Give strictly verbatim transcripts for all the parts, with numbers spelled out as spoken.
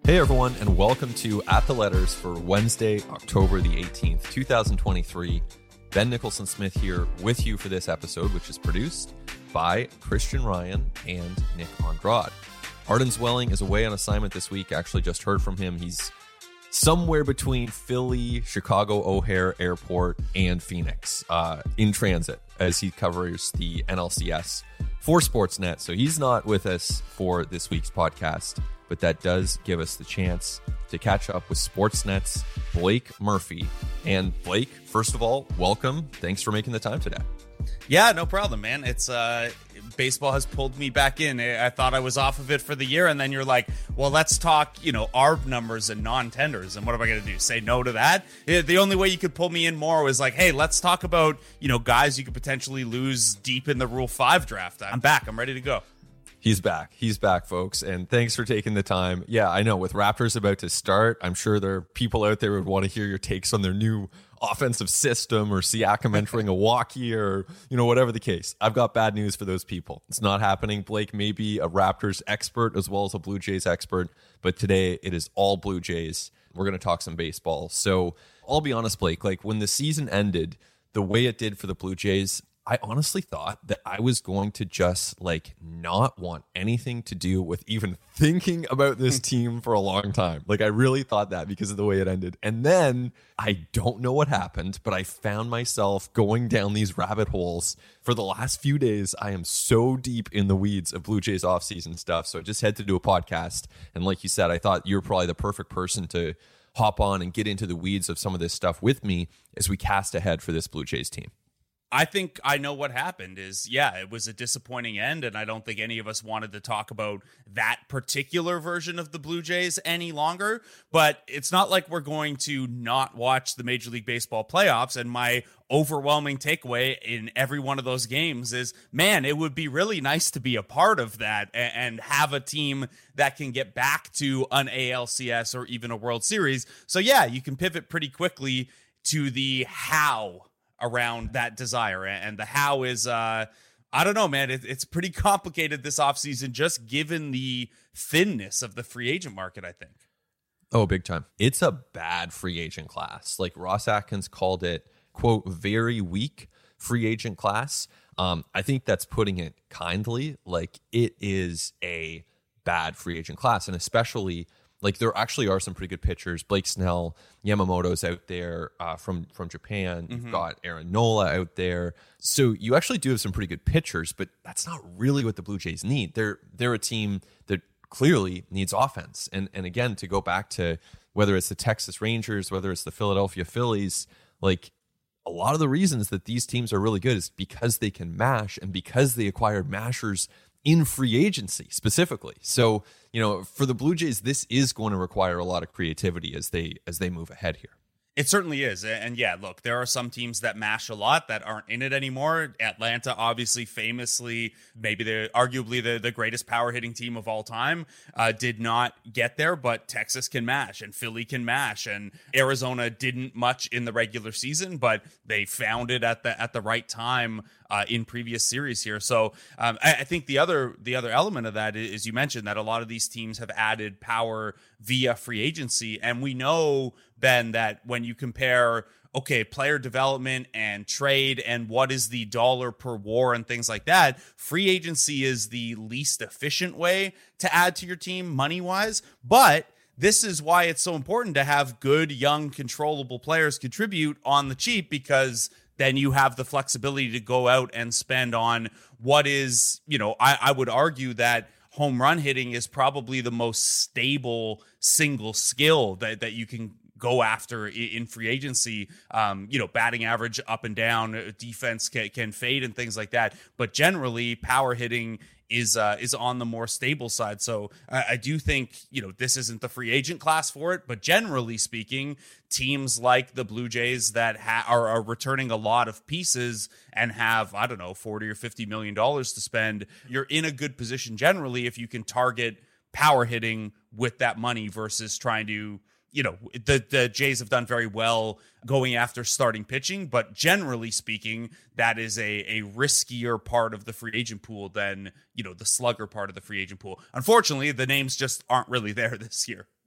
Hey everyone, and welcome to At the Letters for Wednesday, October the eighteenth, twenty twenty-three. Ben Nicholson-Smith here with you for this episode, which is produced by Christian Ryan and Nick Andrade. Arden Zwelling is away on assignment this week. Actually just heard from him. He's somewhere between Philly, Chicago O'Hare Airport, and Phoenix uh, in transit as he covers the N L C S for Sportsnet. So he's not with us for this week's podcast, but that does give us the chance to catch up with Sportsnet's Blake Murphy. And Blake, first of all, welcome. Thanks for making the time today. Yeah, no problem, man. It's uh, baseball has pulled me back in. I thought I was off of it for the year, and then you're like, well, let's talk, you know, A R B numbers and non-tenders. And what am I going to do? Say no to that? The only way you could pull me in more was like, hey, let's talk about, you know, guys you could potentially lose deep in the Rule five draft. I'm back. I'm ready to go. He's back. He's back, folks. And thanks for taking the time. Yeah, I know with Raptors about to start, I'm sure there are people out there who would want to hear your takes on their new offensive system or Siakam entering Milwaukee or, you know, whatever the case. I've got bad news for those people. It's not happening. Blake may be a Raptors expert as well as a Blue Jays expert, but today it is all Blue Jays. We're going to talk some baseball. So I'll be honest, Blake, like when the season ended, the way it did for the Blue Jays, I honestly thought that I was going to just like not want anything to do with even thinking about this team for a long time. Like I really thought that because of the way it ended. And then I don't know what happened, but I found myself going down these rabbit holes for the last few days. I am so deep in the weeds of Blue Jays offseason stuff. So I just had to do a podcast. And like you said, I thought you were probably the perfect person to hop on and get into the weeds of some of this stuff with me as we cast ahead for this Blue Jays team. I think I know what happened is, yeah, it was a disappointing end, and I don't think any of us wanted to talk about that particular version of the Blue Jays any longer, but it's not like we're going to not watch the Major League Baseball playoffs, and my overwhelming takeaway in every one of those games is, man, it would be really nice to be a part of that and, and have a team that can get back to an A L C S or even a World Series. So yeah, you can pivot pretty quickly to the how around that desire, and the how is uh I don't know, man, it, it's pretty complicated this offseason just given the thinness of the free agent market. I think oh big time. It's a bad free agent class. Like Ross Atkins called it, quote, very weak free agent class. um I think that's putting it kindly. Like it is a bad free agent class, and especially like there actually are some pretty good pitchers. Blake Snell, Yamamoto's out there uh, from from Japan. Mm-hmm. You've got Aaron Nola out there. So you actually do have some pretty good pitchers, but that's not really what the Blue Jays need. They're they're a team that clearly needs offense. And and again, to go back to whether it's the Texas Rangers, whether it's the Philadelphia Phillies, like a lot of the reasons that these teams are really good is because they can mash and because they acquired mashers in free agency specifically. So, you know, for the Blue Jays, this is going to require a lot of creativity as they as they move ahead here. It certainly is. And yeah, look, there are some teams that mash a lot that aren't in it anymore. Atlanta, obviously, famously, maybe they're arguably the, the greatest power hitting team of all time, uh, did not get there, but Texas can mash and Philly can mash, and Arizona didn't much in the regular season, but they found it at the at the right time uh, in previous series here. So um, I, I think the other the other element of that is you mentioned that a lot of these teams have added power via free agency, and we know, Ben, that when you compare, okay, player development and trade and what is the dollar per war and things like that, free agency is the least efficient way to add to your team money-wise. But this is why it's so important to have good, young, controllable players contribute on the cheap, because then you have the flexibility to go out and spend on what is, you know, I, I would argue that home run hitting is probably the most stable single skill that, that you can go after in free agency. Um, you know, batting average up and down, defense can, can fade and things like that. But generally, power hitting is uh, is on the more stable side. So I, I do think, you know, this isn't the free agent class for it, but generally speaking, teams like the Blue Jays that ha- are, are returning a lot of pieces and have, I don't know, forty or fifty million dollars to spend, you're in a good position generally if you can target power hitting with that money versus trying to, you know, the, the Jays have done very well going after starting pitching, but generally speaking, that is a, a riskier part of the free agent pool than, you know, the slugger part of the free agent pool. Unfortunately, the names just aren't really there this year.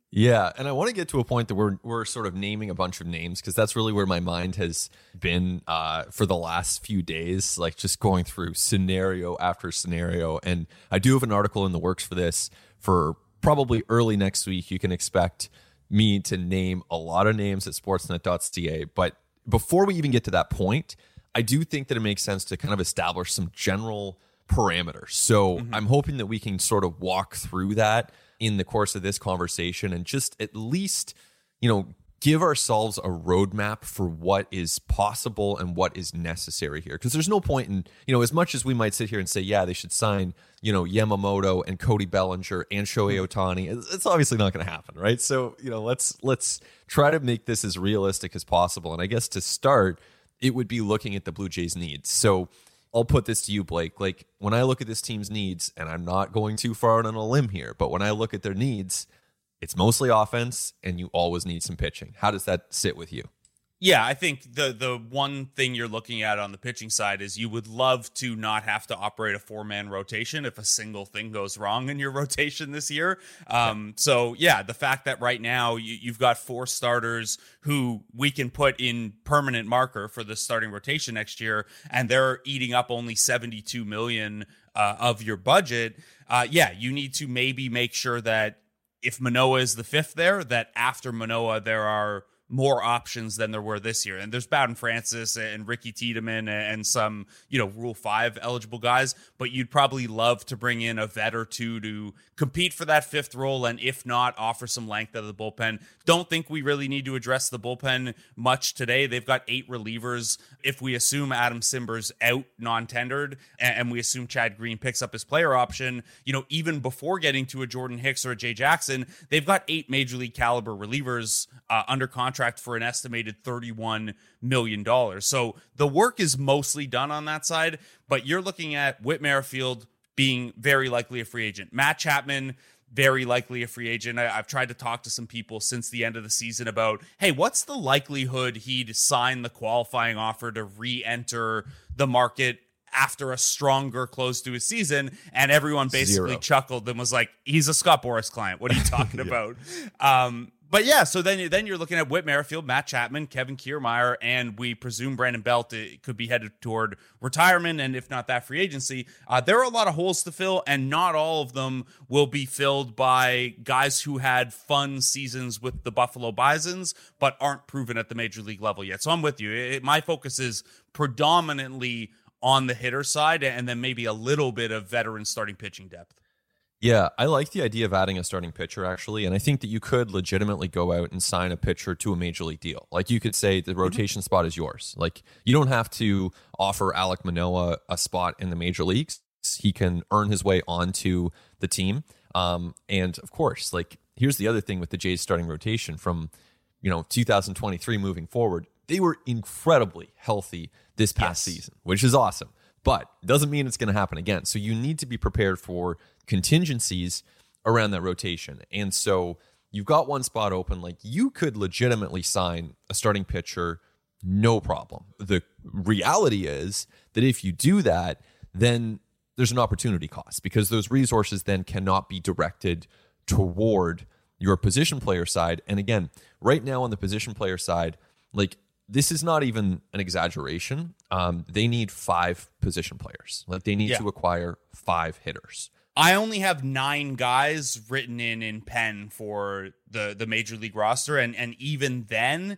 Yeah, and I want to get to a point that we're we're sort of naming a bunch of names because that's really where my mind has been uh, for the last few days, like just going through scenario after scenario. And I do have an article in the works for this for probably early next week. You can expect me to name a lot of names at sportsnet dot c a. But before we even get to that point, I do think that it makes sense to kind of establish some general parameters. So mm-hmm. I'm hoping that we can sort of walk through that in the course of this conversation and just at least, you know, give ourselves a roadmap for what is possible and what is necessary here. Because there's no point in, you know, as much as we might sit here and say, yeah, they should sign, you know, Yamamoto and Cody Bellinger and Shohei Ohtani. It's obviously not going to happen, right? So, you know, let's let's try to make this as realistic as possible. And I guess to start, it would be looking at the Blue Jays' needs. So I'll put this to you, Blake. Like, when I look at this team's needs, and I'm not going too far out on a limb here, but when I look at their needs, it's mostly offense, and you always need some pitching. How does that sit with you? Yeah, I think the the one thing you're looking at on the pitching side is you would love to not have to operate a four-man rotation if a single thing goes wrong in your rotation this year. Um, so, yeah, the fact that right now you, you've got four starters who we can put in permanent marker for the starting rotation next year, and they're eating up only seventy-two million dollars uh, of your budget. Uh, yeah, you need to maybe make sure that if Manoah is the fifth there, that after Manoah there are more options than there were this year. And there's Bowden Francis and Ricky Tiedemann and some, you know, Rule five eligible guys, but you'd probably love to bring in a vet or two to compete for that fifth role, and if not, offer some length out of the bullpen. Don't think we really need to address the bullpen much today. They've got eight relievers. If we assume Adam Simber's out non-tendered and we assume Chad Green picks up his player option, you know, even before getting to a Jordan Hicks or a Jay Jackson, they've got eight major league caliber relievers uh, under contract for an estimated thirty-one million dollars. So the work is mostly done on that side, but you're looking at Whit Merrifield being very likely a free agent. Matt Chapman, very likely a free agent. I, I've tried to talk to some people since the end of the season about, hey, what's the likelihood he'd sign the qualifying offer to re-enter the market after a stronger close to his season? And everyone basically Zero. chuckled and was like, he's a Scott Boras client. What are you talking yeah. about? Um, But yeah, so then, then you're looking at Whit Merrifield, Matt Chapman, Kevin Kiermaier, and we presume Brandon Belt could be headed toward retirement, and if not that, free agency. Uh, there are a lot of holes to fill, and not all of them will be filled by guys who had fun seasons with the Buffalo Bisons, but aren't proven at the major league level yet. So I'm with you. It, my focus is predominantly on the hitter side, and then maybe a little bit of veteran starting pitching depth. Yeah, I like the idea of adding a starting pitcher, actually. And I think that you could legitimately go out and sign a pitcher to a major league deal. Like, you could say the rotation mm-hmm. spot is yours. Like, you don't have to offer Alek Manoah a spot in the major leagues. He can earn his way onto the team. Um, and of course, like, here's the other thing with the Jays starting rotation from, you know, two thousand twenty-three moving forward. They were incredibly healthy this past yes. season, which is awesome. But doesn't mean it's going to happen again. So you need to be prepared for contingencies around that rotation. And so you've got one spot open. Like, you could legitimately sign a starting pitcher, no problem. The reality is that if you do that, then there's an opportunity cost, because those resources then cannot be directed toward your position player side. And again, right now on the position player side, like, this is not even an exaggeration. Um, they need five position players. Like, they need yeah. to acquire five hitters. I only have nine guys written in in pen for the, the major league roster. And, and even then,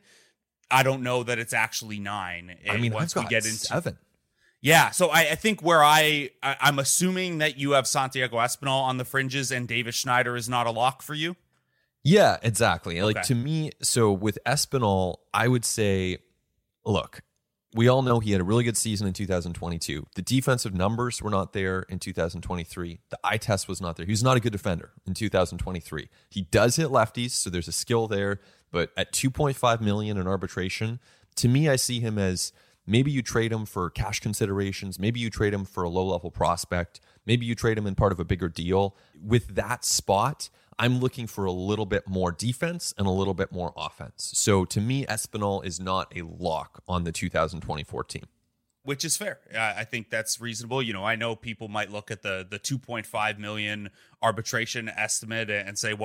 I don't know that it's actually nine. I mean, once I've got we get into seven. Yeah, so I, I think where I, I, I'm assuming that you have Santiago Espinal on the fringes and Davis Schneider is not a lock for you. Yeah, exactly. Okay. Like, to me, so with Espinal, I would say, look, we all know he had a really good season in two thousand twenty-two. The defensive numbers were not there in two thousand twenty-three. The eye test was not there. He was not a good defender in two thousand twenty-three. He does hit lefties, so there's a skill there. But at two point five million dollars in arbitration, to me, I see him as maybe you trade him for cash considerations. Maybe you trade him for a low-level prospect. Maybe you trade him in part of a bigger deal. With that spot, I'm looking for a little bit more defense and a little bit more offense. So to me, Espinal is not a lock on the two thousand twenty-four team. Which is fair. I think that's reasonable. You know, I know people might look at the the two point five million arbitration estimate and say, well,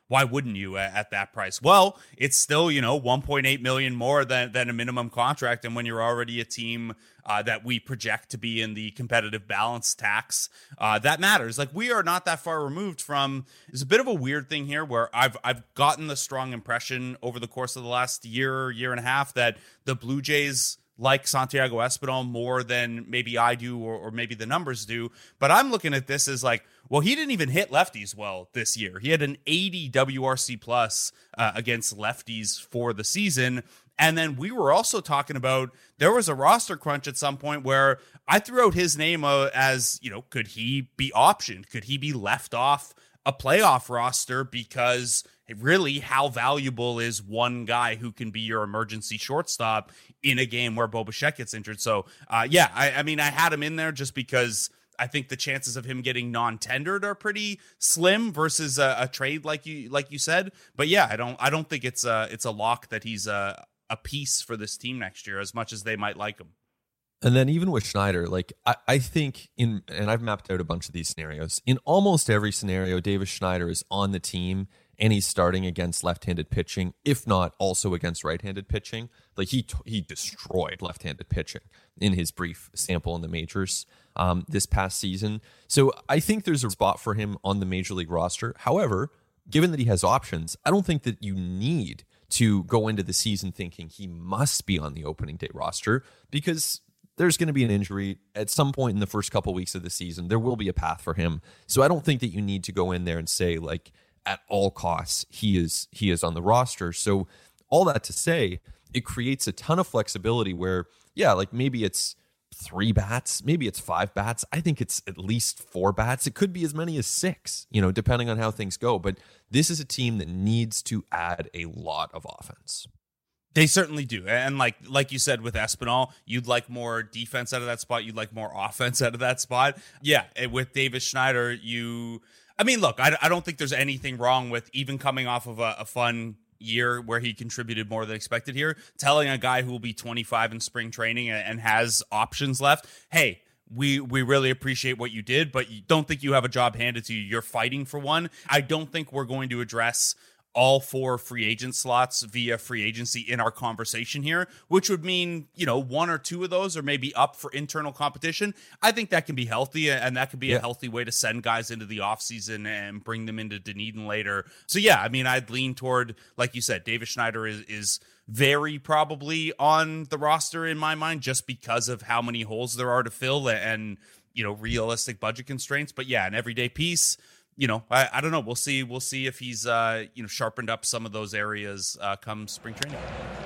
why wouldn't you at, at that price? Well, it's still, you know, one point eight million more than, than a minimum contract. And when you're already a team uh, that we project to be in the competitive balance tax, uh, that matters. Like, we are not that far removed from, there's a bit of a weird thing here where I've, I've gotten the strong impression over the course of the last year, year and a half that the Blue Jays like Santiago Espinal more than maybe I do or, or maybe the numbers do. But I'm looking at this as like, well, he didn't even hit lefties well this year. He had an eighty W R C plus uh, against lefties for the season. And then we were also talking about, there was a roster crunch at some point where I threw out his name uh, as, you know, could he be optioned? Could he be left off a playoff roster? Because really, how valuable is one guy who can be your emergency shortstop in a game where Bo Bichette gets injured? So, uh, yeah, I, I mean, I had him in there just because I think the chances of him getting non-tendered are pretty slim versus a, a trade like you like you said. But yeah, I don't I don't think it's a it's a lock that he's a a piece for this team next year as much as they might like him. And then even with Schneider, like I, I think in, and I've mapped out a bunch of these scenarios. In almost every scenario, Davis Schneider is on the team and he's starting against left-handed pitching, if not also against right-handed pitching. Like he he destroyed left-handed pitching in his brief sample in the majors um, this past season. So I think there's a spot for him on the major league roster. However, given that he has options, I don't think that you need to go into the season thinking he must be on the opening day roster, because there's going to be an injury at some point in the first couple weeks of the season. There will be a path for him. So I don't think that you need to go in there and say, like, at all costs, he is he is on the roster. So all that to say, it creates a ton of flexibility where, yeah, like maybe it's three bats, maybe it's five bats. I think it's at least four bats. It could be as many as six, you know, depending on how things go. But this is a team that needs to add a lot of offense. They certainly do. And like like you said with Espinal, you'd like more defense out of that spot. You'd like more offense out of that spot. Yeah, with Davis Schneider, you... I mean, look, I, I don't think there's anything wrong with even coming off of a, a fun year where he contributed more than expected here, telling a guy who will be twenty-five in spring training and, and has options left, hey, we we really appreciate what you did, but you don't think you have a job handed to you. You're fighting for one. I don't think we're going to address all four free agent slots via free agency in our conversation here, which would mean, you know, one or two of those are maybe up for internal competition. I think that can be healthy, and that could be yeah. a healthy way to send guys into the offseason and bring them into Dunedin later. So, yeah, I mean, I'd lean toward, like you said, Davis Schneider is is very probably on the roster in my mind just because of how many holes there are to fill and, you know, realistic budget constraints. But, yeah, an everyday piece. You know, I, I don't know. We'll see. We'll see if he's, uh, you know, sharpened up some of those areas uh, come spring training.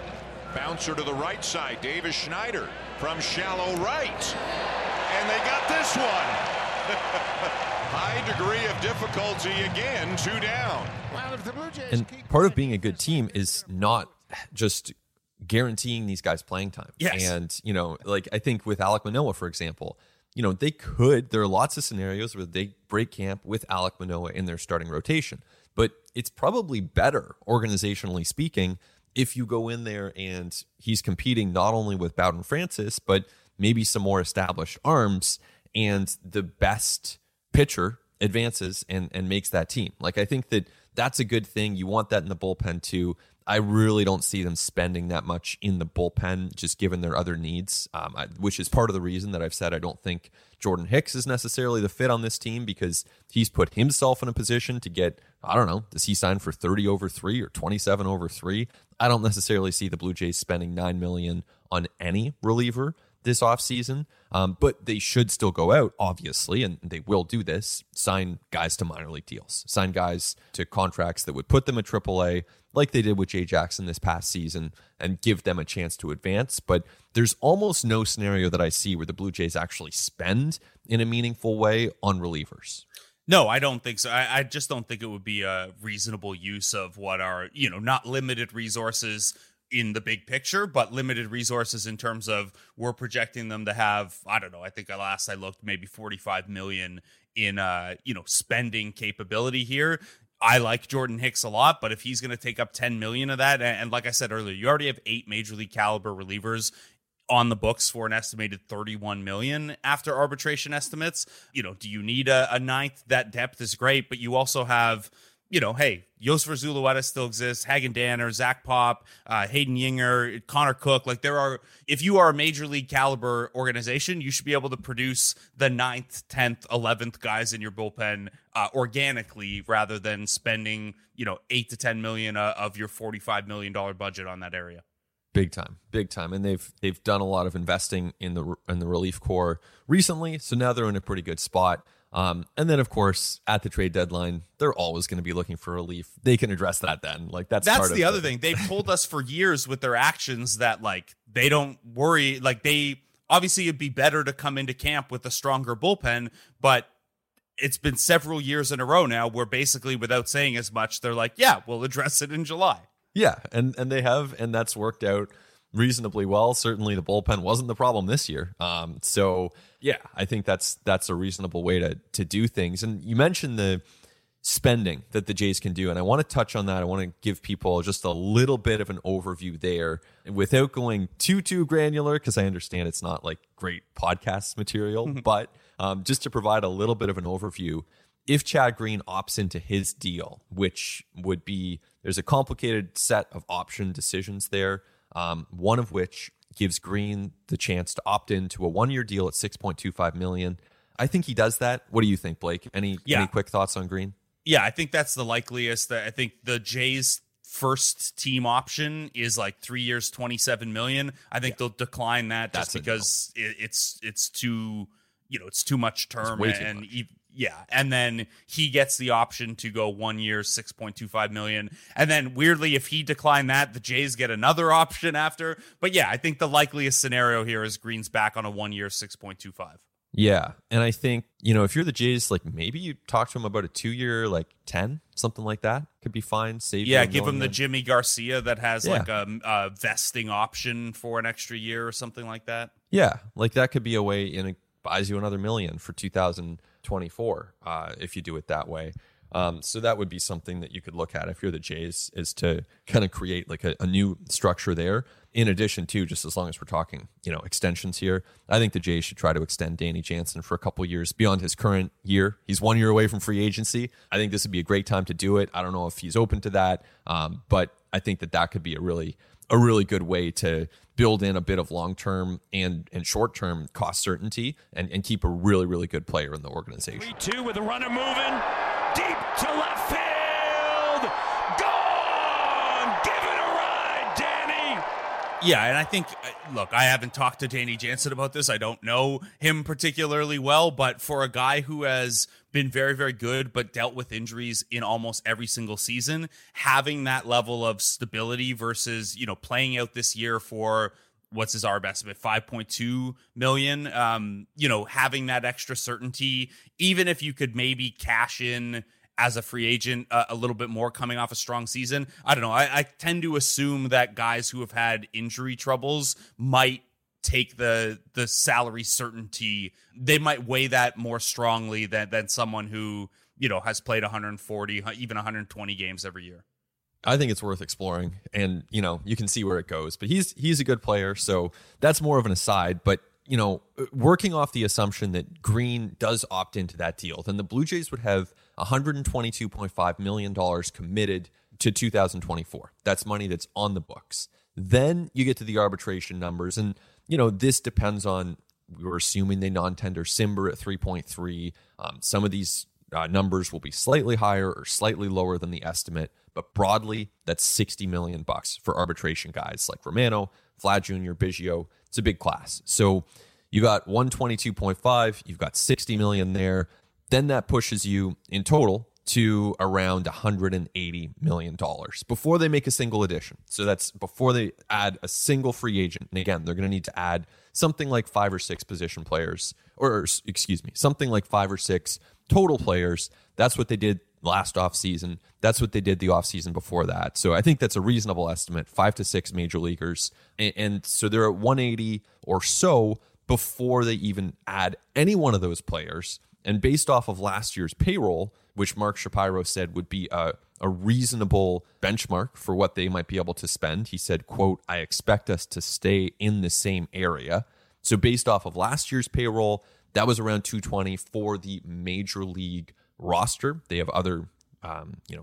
Bouncer to the right side. Davis Schneider from shallow right. And they got this one. High degree of difficulty again, two down. And part of being a good team is not just guaranteeing these guys playing time. Yes. And, you know, like I think with Alek Manoah, for example, you know, they could, there are lots of scenarios where they break camp with Alek Manoah in their starting rotation, but it's probably better, organizationally speaking, if you go in there and he's competing not only with Bowden Francis, but maybe some more established arms, and the best pitcher advances and, and makes that team. Like, I think that that's a good thing. You want that in the bullpen too. I really don't see them spending that much in the bullpen, just given their other needs, um, I, which is part of the reason that I've said I don't think Jordan Hicks is necessarily the fit on this team, because he's put himself in a position to get, I don't know, does he sign for thirty over three or twenty-seven over three? I don't necessarily see the Blue Jays spending nine million dollars on any reliever this offseason, um, but they should still go out, obviously, and they will do this, sign guys to minor league deals, sign guys to contracts that would put them at triple A, like they did with Jay Jackson this past season, and give them a chance to advance. But there's almost no scenario that I see where the Blue Jays actually spend in a meaningful way on relievers. No, I don't think so. I, I just don't think it would be a reasonable use of what are, you know, not limited resources in the big picture, but limited resources in terms of we're projecting them to have, I don't know, I think last I looked, maybe forty-five million in, uh, you know, spending capability here. I like Jordan Hicks a lot, but if he's going to take up ten million of that, and, and like I said earlier, you already have eight major league caliber relievers on the books for an estimated thirty-one million after arbitration estimates. You know, do you need a, a ninth? That depth is great, but you also have, you know, hey, Joseph Zulueta still exists, Hagen Danner, Zach Pop, uh, Hayden Yinger, Connor Cook. Like there are, if you are a major league caliber organization, you should be able to produce the ninth, tenth, eleventh guys in your bullpen uh, organically rather than spending, you know, eight to ten million uh, of your forty-five million dollars budget on that area. Big time, big time, and they've they've done a lot of investing in the in the relief corps recently, so now they're in a pretty good spot. Um, and then, of course, at the trade deadline, they're always going to be looking for relief. They can address that then. Like that's that's part the of other the- thing. They've told us for years with their actions that like they don't worry. Like they obviously it'd be better to come into camp with a stronger bullpen, but it's been several years in a row now where basically without saying as much, they're like, yeah, we'll address it in July. Yeah, and and they have, and that's worked out reasonably well. Certainly the bullpen wasn't the problem this year. Um, so yeah, I think that's that's a reasonable way to to do things. And you mentioned the spending that the Jays can do, and I want to touch on that. I want to give people just a little bit of an overview there without going too too granular, because I understand it's not like great podcast material, but um, just to provide a little bit of an overview. If Chad Green opts into his deal, which would be, there's a complicated set of option decisions there, um, one of which gives Green the chance to opt into a one-year deal at six point two five million dollars. I think he does that. What do you think, Blake? Any yeah. any quick thoughts on Green? Yeah, I think that's the likeliest. I think the Jays' first team option is like three years, twenty-seven million dollars. I think yeah. they'll decline that just that's because no. it, it's it's too, you know, it's too much term way too and much. Even, yeah, and then he gets the option to go one year, six point two five million dollars. And then weirdly, if he declined that, the Jays get another option after. But yeah, I think the likeliest scenario here is Green's back on a one year, six point two five. Yeah, and I think, you know, if you're the Jays, like maybe you talk to him about a two-year, like ten, something like that could be fine. Save yeah, give him the Jimmy Garcia that has yeah. like a, a vesting option for an extra year or something like that. Yeah, like that could be a way, and it buys you another million for two thousand twenty-four uh, if you do it that way. Um, so that would be something that you could look at if you're the Jays, is to kind of create like a, a new structure there. In addition to, just as long as we're talking, you know, extensions here, I think the Jays should try to extend Danny Jansen for a couple years beyond his current year. He's one year away from free agency. I think this would be a great time to do it. I don't know if he's open to that, um, but I think that that could be a really a really good way to build in a bit of long-term and, and short-term cost certainty and, and keep a really, really good player in the organization. three two with the runner moving. Deep to left field. Gone! Give it a ride, Danny! Yeah, and I think, look, I haven't talked to Danny Jansen about this. I don't know him particularly well, but for a guy who has been very, very good, but dealt with injuries in almost every single season, having that level of stability versus, you know, playing out this year for, what's his A R B estimate, five point two million, um, you know, having that extra certainty, even if you could maybe cash in as a free agent uh, a little bit more coming off a strong season. I don't know. I, I tend to assume that guys who have had injury troubles might take the the salary certainty. They might weigh that more strongly than than someone who, you know, has played one hundred forty, even one hundred twenty games every year. I think it's worth exploring, and you know, you can see where it goes. But he's he's a good player, so that's more of an aside. But you know, working off the assumption that Green does opt into that deal, then the Blue Jays would have one hundred twenty-two point five million dollars committed to two thousand twenty-four. That's money that's on the books. Then you get to the arbitration numbers, and you know, this depends on, we're assuming they non-tender Simber at three point three. Um, some of these uh, numbers will be slightly higher or slightly lower than the estimate, but broadly, that's sixty million bucks for arbitration guys like Romano, Vlad Junior, Biggio. It's a big class. So you got one twenty-two point five, you've got sixty million there. Then that pushes you in total to around one hundred eighty million dollars before they make a single addition. So that's before they add a single free agent. And again, they're going to need to add something like five or six position players, or excuse me, something like five or six total players. That's what they did last offseason. That's what they did the offseason before that. So I think that's a reasonable estimate, five to six major leaguers. And, and so they're at one eighty or so before they even add any one of those players. And based off of last year's payroll, which Mark Shapiro said would be a, a reasonable benchmark for what they might be able to spend, he said, quote, "I expect us to stay in the same area." So based off of last year's payroll, that was around two twenty for the major league roster. They have other, um, you know,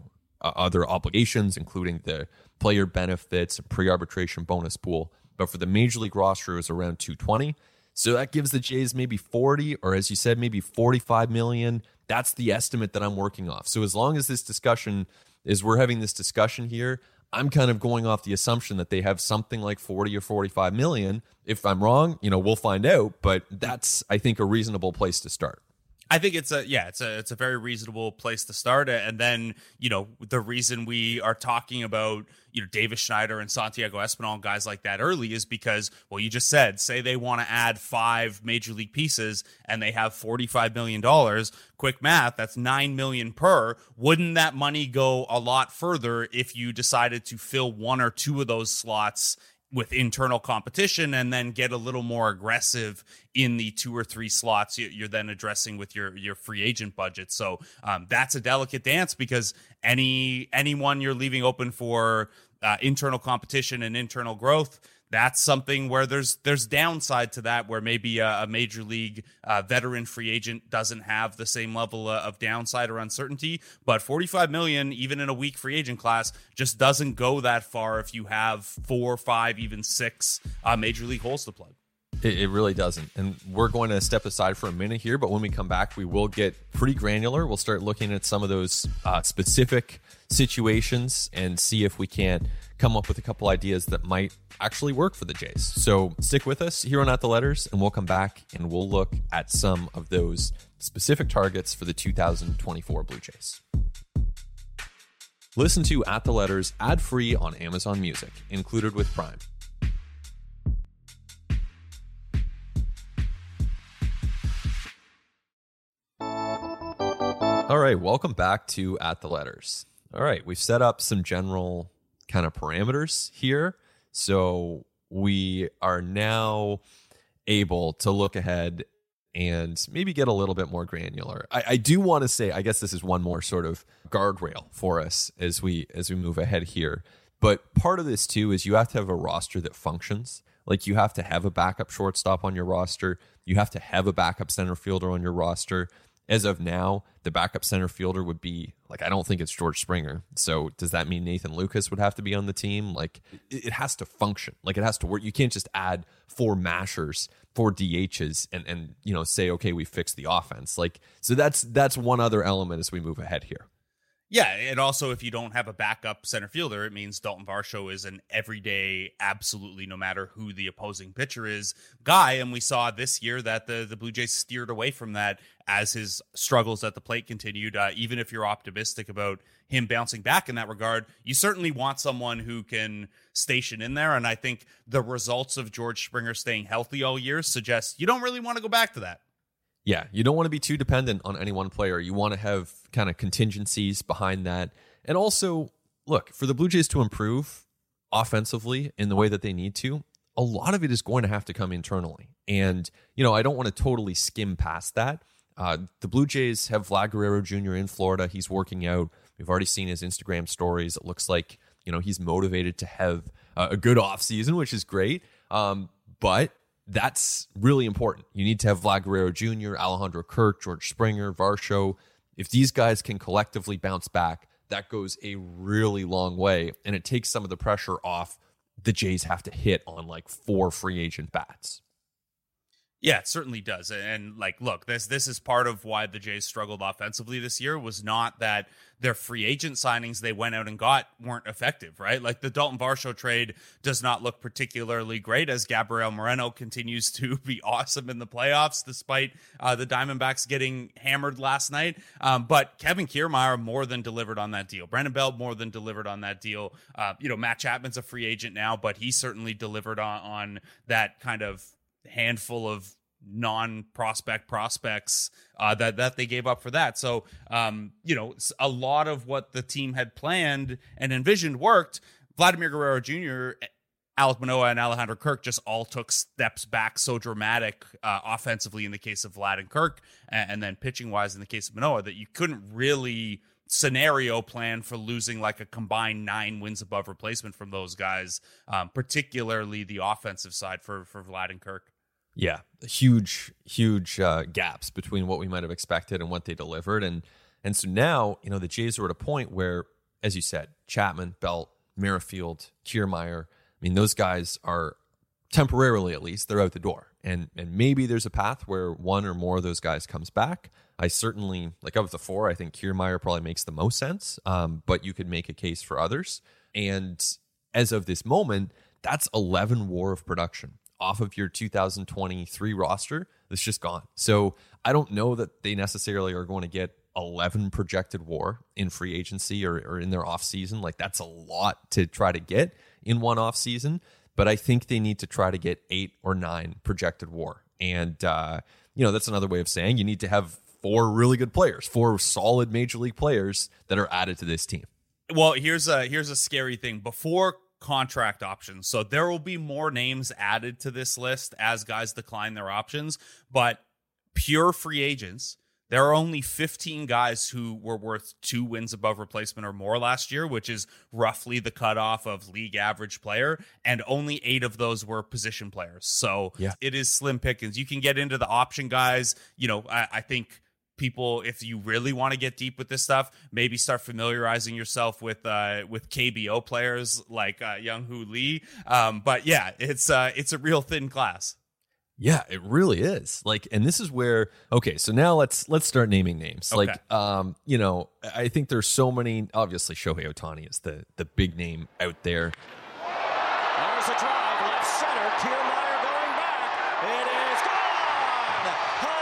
uh, other obligations, including the player benefits, pre-arbitration bonus pool. But for the major league roster, it was around two twenty. So that gives the Jays maybe forty, or as you said, maybe forty-five million. That's the estimate that I'm working off. So as long as this discussion is we're having this discussion here, I'm kind of going off the assumption that they have something like forty or forty-five million. If I'm wrong, you know, we'll find out. But that's, I think, a reasonable place to start. I think it's a yeah, it's a it's a very reasonable place to start. And then, you know, the reason we are talking about, you know, Davis Schneider and Santiago Espinal and guys like that early is because, well, you just said, say they want to add five major league pieces and they have forty-five million dollars. Quick math, that's nine million per. Wouldn't that money go a lot further if you decided to fill one or two of those slots with internal competition and then get a little more aggressive in the two or three slots you're then addressing with your, your free agent budget? So um, that's a delicate dance, because any anyone you're leaving open for uh, internal competition and internal growth, that's something where there's there's downside to that, where maybe a, a major league uh, veteran free agent doesn't have the same level uh, of downside or uncertainty. But forty-five million, even in a weak free agent class, just doesn't go that far if you have four, five, even six uh, major league holes to plug. It, it really doesn't. And we're going to step aside for a minute here, but when we come back, we will get pretty granular. We'll start looking at some of those uh, specific situations and see if we can't come up with a couple ideas that might actually work for the Jays. So stick with us here on At the Letters, and we'll come back and we'll look at some of those specific targets for the two thousand twenty-four Blue Jays. Listen to At the Letters ad-free on Amazon Music, included with Prime. All right, welcome back to At the Letters. All right, we've set up some general kind of parameters here. So we are now able to look ahead and maybe get a little bit more granular. I, I do want to say, I guess this is one more sort of guardrail for us as we as we move ahead here. But part of this too is you have to have a roster that functions. Like, you have to have a backup shortstop on your roster. You have to have a backup center fielder on your roster. As of now, the backup center fielder would be, like, I don't think it's George Springer. So does that mean Nathan Lucas would have to be on the team? Like, it, it has to function. Like, it has to work. You can't just add four mashers, four D Hs, and, and you know, say, okay, we fixed the offense. Like, so that's that's one other element as we move ahead here. Yeah, and also if you don't have a backup center fielder, it means Dalton Varsho is an everyday, absolutely no matter who the opposing pitcher is, guy. And we saw this year that the, the Blue Jays steered away from that as his struggles at the plate continued. Uh, even if you're optimistic about him bouncing back in that regard, you certainly want someone who can station in there. And I think the results of George Springer staying healthy all year suggest you don't really want to go back to that. Yeah, you don't want to be too dependent on any one player. You want to have kind of contingencies behind that. And also, look, for the Blue Jays to improve offensively in the way that they need to, a lot of it is going to have to come internally. And, you know, I don't want to totally skim past that. Uh, the Blue Jays have Vlad Guerrero Junior in Florida. He's working out. We've already seen his Instagram stories. It looks like, you know, he's motivated to have uh, a good offseason, which is great. Um, but that's really important. You need to have Vlad Guerrero Junior, Alejandro Kirk, George Springer, Varsho. If these guys can collectively bounce back, that goes a really long way, and it takes some of the pressure off the Jays have to hit on like four free agent bats. Yeah, it certainly does. And like, look, this this is part of why the Jays struggled offensively this year, was not that their free agent signings they went out and got weren't effective, right? Like, the Dalton Varsho trade does not look particularly great as Gabriel Moreno continues to be awesome in the playoffs, despite uh, the Diamondbacks getting hammered last night. Um, but Kevin Kiermaier more than delivered on that deal. Brandon Belt more than delivered on that deal. Uh, you know, Matt Chapman's a free agent now, but he certainly delivered on, on that kind of handful of non-prospect prospects uh, that that they gave up for that. So, um, you know, a lot of what the team had planned and envisioned worked. Vladimir Guerrero Junior, Alek Manoah, and Alejandro Kirk just all took steps back so dramatic uh, offensively in the case of Vlad and Kirk, and, and then pitching-wise in the case of Manoah, that you couldn't really scenario plan for losing like a combined nine wins above replacement from those guys, um, particularly the offensive side for, for Vlad and Kirk. Yeah, huge, huge uh, gaps between what we might have expected and what they delivered. And and so now, you know, the Jays are at a point where as you said, Chapman, Belt, Merrifield, Kiermaier. I mean, those guys are temporarily, at least, they're out the door. And and maybe there's a path where one or more of those guys comes back. I certainly, like of the four, I think Kiermaier probably makes the most sense, um, but you could make a case for others. And as of this moment, that's eleven WAR of production off of your two thousand twenty-three roster that's just gone. So I don't know that they necessarily are going to get eleven projected WAR in free agency or, or in their offseason. Like, that's a lot to try to get in one offseason. But I think they need to try to get eight or nine projected WAR. And, uh, you know, that's another way of saying you need to have four really good players, four solid major league players that are added to this team. Well, here's a here's a scary thing. Before contract options, so there will be more names added to this list as guys decline their options, but pure free agents, there are only fifteen guys who were worth two wins above replacement or more last year, which is roughly the cutoff of league average player, and only eight of those were position players. So yeah. It is slim pickings. You can get into the option guys. You know, I, I think people, if you really want to get deep with this stuff, maybe start familiarizing yourself with uh, with K B O players like uh, Young-Hoo Lee. Um, but yeah, it's uh, it's a real thin class. Yeah, it really is. Like, and this is where, okay, so now let's let's start naming names. Okay. Like, um, you know, I think there's so many. Obviously, Shohei Ohtani is the the big name out there. There's a drive, left center, Kiermaier going back. It is gone!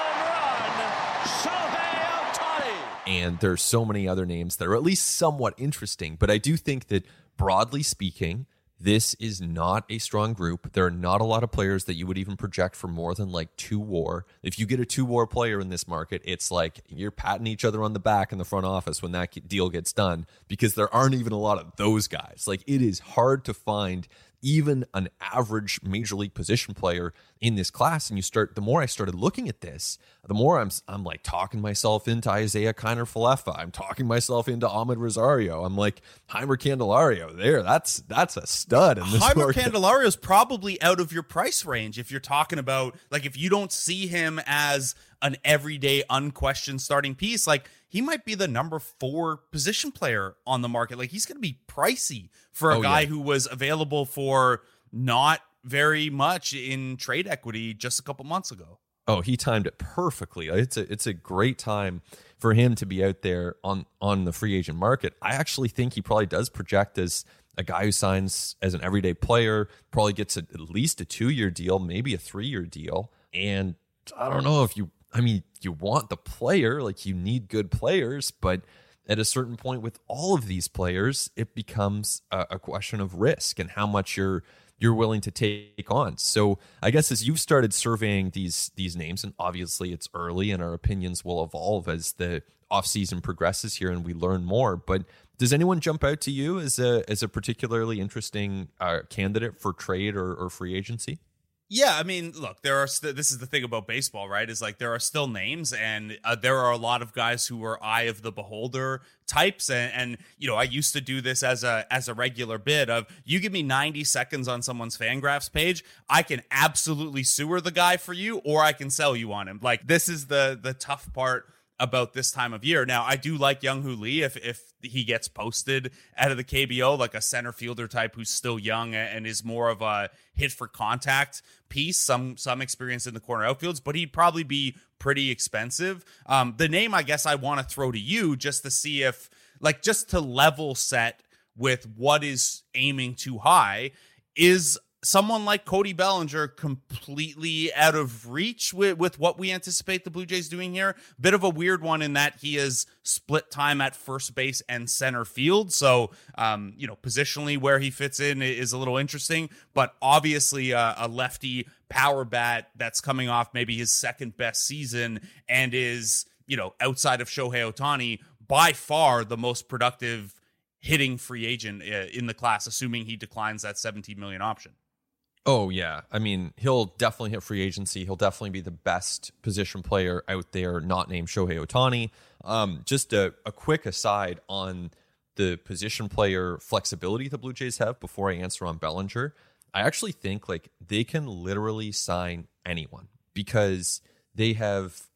Home run, Shohei Ohtani! And there's so many other names that are at least somewhat interesting. But I do think that, broadly speaking, this is not a strong group. There are not a lot of players that you would even project for more than like two WAR. If you get a two WAR player in this market, it's like you're patting each other on the back in the front office when that deal gets done, because there aren't even a lot of those guys. Like, it is hard to find even an average major league position player in this class. And you start, the more I started looking at this, the more I'm I'm like talking myself into Isaiah Kiner-Falefa. I'm talking myself into Ahmed Rosario. I'm like, Heimer Candelario there. That's that's a stud in this Heimer market. Candelario is probably out of your price range if you're talking about, like, if you don't see him as an everyday unquestioned starting piece, like, he might be the number four position player on the market. Like, he's going to be pricey for a oh, guy yeah. who was available for not very much in trade equity just a couple months ago. Oh, he timed it perfectly. It's a it's a great time for him to be out there on on the free agent market. I actually think he probably does project as a guy who signs as an everyday player, probably gets a, at least a two-year deal, maybe a three-year deal. And I don't know if you, I mean, you want the player, like, you need good players, but at a certain point with all of these players, it becomes a, a question of risk and how much you're you're willing to take on. So I guess as you've started surveying these these names, and obviously it's early and our opinions will evolve as the offseason progresses here and we learn more, but does anyone jump out to you as a as a particularly interesting uh, candidate for trade or, or free agency? Yeah, I mean, look, there are st- this is the thing about baseball, right? Is like there are still names, and uh, there are a lot of guys who are eye of the beholder types, and, and you know, I used to do this as a as a regular bit of, you give me ninety seconds on someone's Fangraphs page, I can absolutely sewer the guy for you, or I can sell you on him. Like, this is the the tough part about this time of year. Now, I do like Young-Hoo Lee if if he gets posted out of the K B O, like a center fielder type who's still young and is more of a hit for contact piece, some some experience in the corner outfields, but he'd probably be pretty expensive. Um, the name I guess I want to throw to you just to see if, like, just to level set with what is aiming too high, is someone like Cody Bellinger completely out of reach with, with what we anticipate the Blue Jays doing here? Bit of a weird one in that he is split time at first base and center field. So, um, you know, positionally where he fits in is a little interesting, but obviously a, a lefty power bat that's coming off maybe his second best season and is, you know, outside of Shohei Ohtani, by far the most productive hitting free agent in the class, assuming he declines that seventeen million option. Oh, yeah. I mean, he'll definitely hit free agency. He'll definitely be the best position player out there, not named Shohei Ohtani. Um, just a, a quick aside on the position player flexibility the Blue Jays have before I answer on Bellinger. I actually think, like, they can literally sign anyone because they have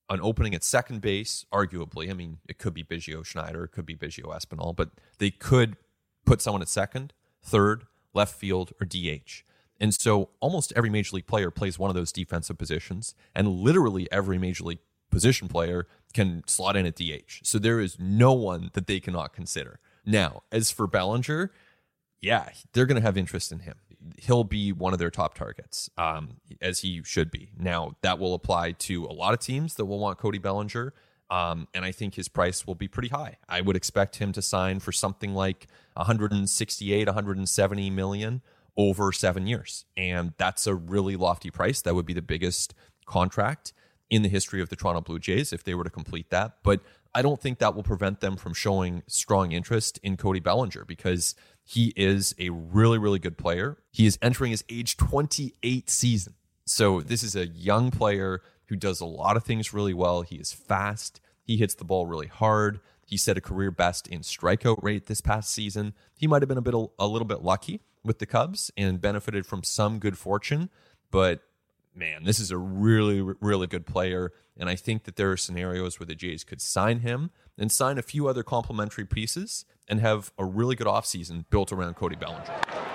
an opening at second base, arguably. I mean, it could be Biggio Schneider, it could be Biggio Espinal, but they could put someone at second, third, left field, or D H. And so almost every major league player plays one of those defensive positions, and literally every major league position player can slot in at D H. So there is no one that they cannot consider. Now, as for Bellinger, yeah, they're going to have interest in him. He'll be one of their top targets, um, as he should be. Now, that will apply to a lot of teams that will want Cody Bellinger, um, and I think his price will be pretty high. I would expect him to sign for something like one sixty-eight, one seventy million over seven years, and that's a really lofty price. That would be the biggest contract in the history of the Toronto Blue Jays if they were to complete that. But I don't think that will prevent them from showing strong interest in Cody Bellinger because he is a really, really good player. He is entering his age twenty-eight season. So this is a young player who does a lot of things really well. He is fast. He hits the ball really hard. He set a career best in strikeout rate this past season. He might have been a bit a little bit lucky with the Cubs and benefited from some good fortune, but man, this is a really, really good player. And I think that there are scenarios where the Jays could sign him and sign a few other complementary pieces and have a really good offseason built around Cody Bellinger.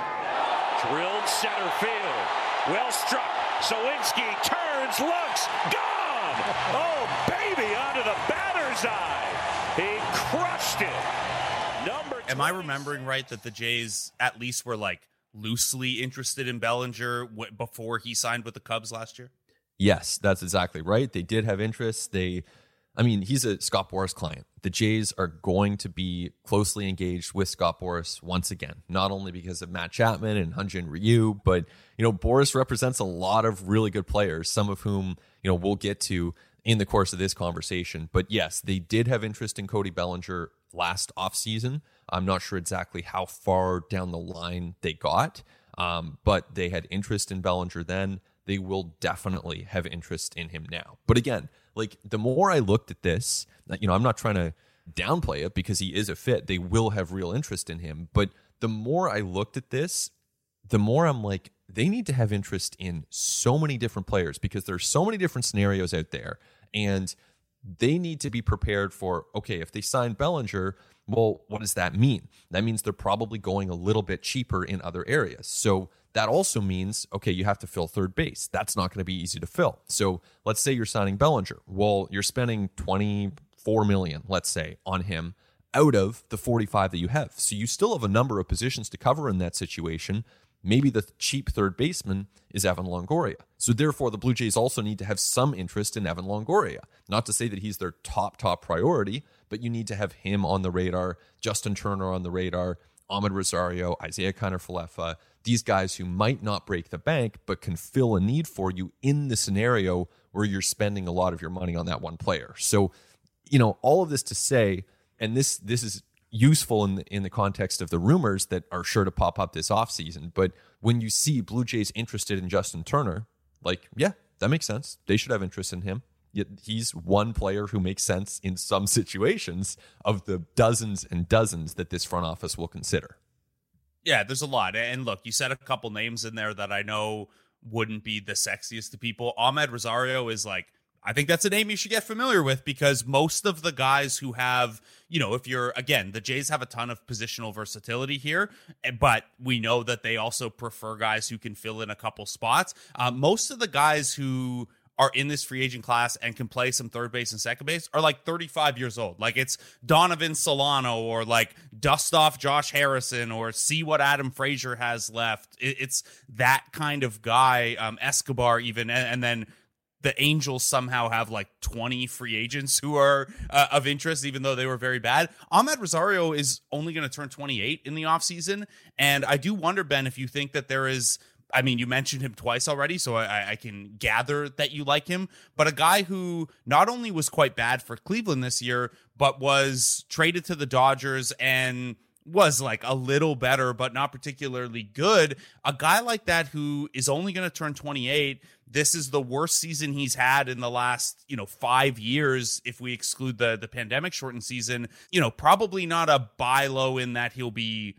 Drilled center field. Well struck. Sawinski turns, looks, gone! Oh, baby, onto the batter's eye. He crushed it. Number Am I remembering right that the Jays at least were like loosely interested in Bellinger w- before he signed with the Cubs last year? Yes, that's exactly right. They did have interest. They, I mean, he's a Scott Boras client. The Jays are going to be closely engaged with Scott Boras once again, not only because of Matt Chapman and Hyun-Jin Ryu, but, you know, Boras represents a lot of really good players, some of whom, you know, we'll get to in the course of this conversation. But yes, they did have interest in Cody Bellinger last offseason. I'm not sure exactly how far down the line they got, um, but they had interest in Bellinger then. They will definitely have interest in him now. But again, like the more I looked at this, you know, I'm not trying to downplay it because he is a fit. They will have real interest in him. But the more I looked at this, the more I'm like, they need to have interest in so many different players because there's so many different scenarios out there. And they need to be prepared for, okay, if they sign Bellinger, well, what does that mean? That means they're probably going a little bit cheaper in other areas. So that also means, okay, you have to fill third base. That's not going to be easy to fill. So let's say you're signing Bellinger. Well, you're spending twenty-four million dollars, let's say, on him out of the forty-five that you have. So you still have a number of positions to cover in that situation. Maybe the cheap third baseman is Evan Longoria. So therefore, the Blue Jays also need to have some interest in Evan Longoria. Not to say that he's their top, top priority, but you need to have him on the radar, Justin Turner on the radar, Ahmed Rosario, Isaiah Kiner-Falefa, these guys who might not break the bank, but can fill a need for you in the scenario where you're spending a lot of your money on that one player. So, you know, all of this to say, and this this is useful in the, in the context of the rumors that are sure to pop up this offseason. But when you see Blue Jays interested in Justin Turner, like, yeah, that makes sense. They should have interest in him. Yet he's one player who makes sense in some situations of the dozens and dozens that this front office will consider. Yeah, there's a lot. And look, you said a couple names in there that I know wouldn't be the sexiest to people. Ahmed Rosario is like, I think that's a name you should get familiar with because most of the guys who have, you know, if you're, again, the Jays have a ton of positional versatility here, but we know that they also prefer guys who can fill in a couple spots. Uh, most of the guys who are in this free agent class and can play some third base and second base are like thirty-five years old. Like it's Donovan Solano or like dust off Josh Harrison or see what Adam Frazier has left. It's that kind of guy, um, Escobar even, and, and then the Angels somehow have like twenty free agents who are uh, of interest, even though they were very bad. Ahmed Rosario is only going to turn twenty-eight in the offseason. And I do wonder, Ben, if you think that there is, I mean, you mentioned him twice already, so I, I can gather that you like him, but a guy who not only was quite bad for Cleveland this year, but was traded to the Dodgers and was like a little better, but not particularly good. A guy like that who is only going to turn twenty-eight. This is the worst season he's had in the last, you know, five years. If we exclude the, the pandemic shortened season, you know, probably not a buy low in that he'll be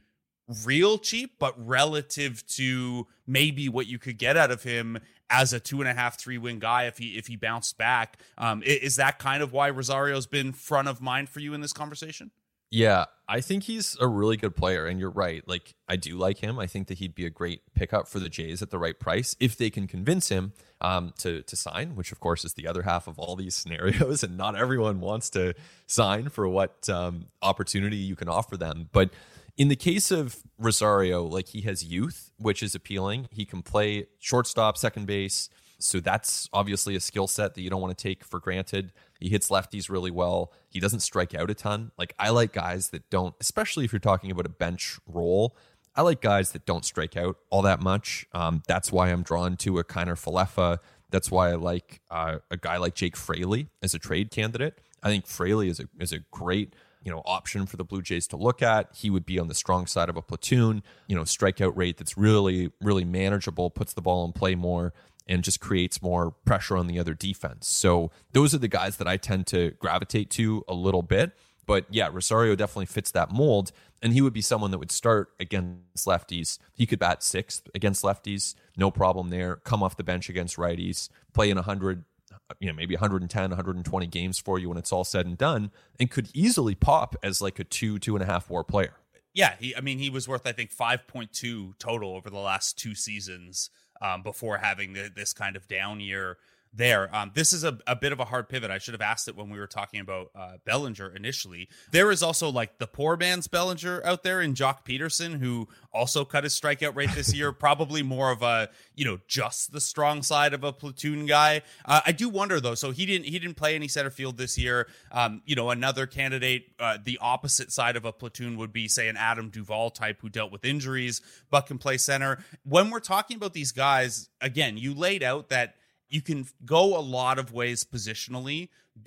real cheap, but relative to maybe what you could get out of him as a two and a half, three win guy if he if he bounced back. Um, is that kind of why Rosario's been front of mind for you in this conversation? Yeah, I think he's a really good player, and you're right. Like, I do like him. I think that he'd be a great pickup for the Jays at the right price if they can convince him um, to to sign, which of course is the other half of all these scenarios, and not everyone wants to sign for what um, opportunity you can offer them. But in the case of Rosario, like, he has youth, which is appealing. He can play shortstop, second base. So that's obviously a skill set that you don't want to take for granted. He hits lefties really well. He doesn't strike out a ton. Like, I like guys that don't, especially if you're talking about a bench role, I like guys that don't strike out all that much. Um, that's why I'm drawn to a Kiner Falefa. That's why I like uh, a guy like Jake Fraley as a trade candidate. I think Fraley is a is a great, you know, option for the Blue Jays to look at. He would be on the strong side of a platoon, you know, strikeout rate that's really, really manageable, puts the ball in play more, and just creates more pressure on the other defense. So those are the guys that I tend to gravitate to a little bit. But yeah, Rosario definitely fits that mold, and he would be someone that would start against lefties. He could bat sixth against lefties, no problem there. Come off the bench against righties, play in one hundred, you know, maybe one hundred ten, one hundred twenty games for you when it's all said and done, and could easily pop as like a two, two and a half WAR player. Yeah, he. I mean, he was worth, I think, five point two total over the last two seasons um, before having the, this kind of down year there. Um, this is a, a bit of a hard pivot. I should have asked it when we were talking about uh, Bellinger initially. There is also like the poor man's Bellinger out there in Jock Peterson, who also cut his strikeout rate this year. Probably more of a, you know, just the strong side of a platoon guy. Uh, I do wonder though. So he didn't he didn't play any center field this year. Um, you know, another candidate, uh, the opposite side of a platoon would be, say, an Adam Duvall type who dealt with injuries but can play center. When we're talking about these guys, again, you laid out that you can go a lot of ways positionally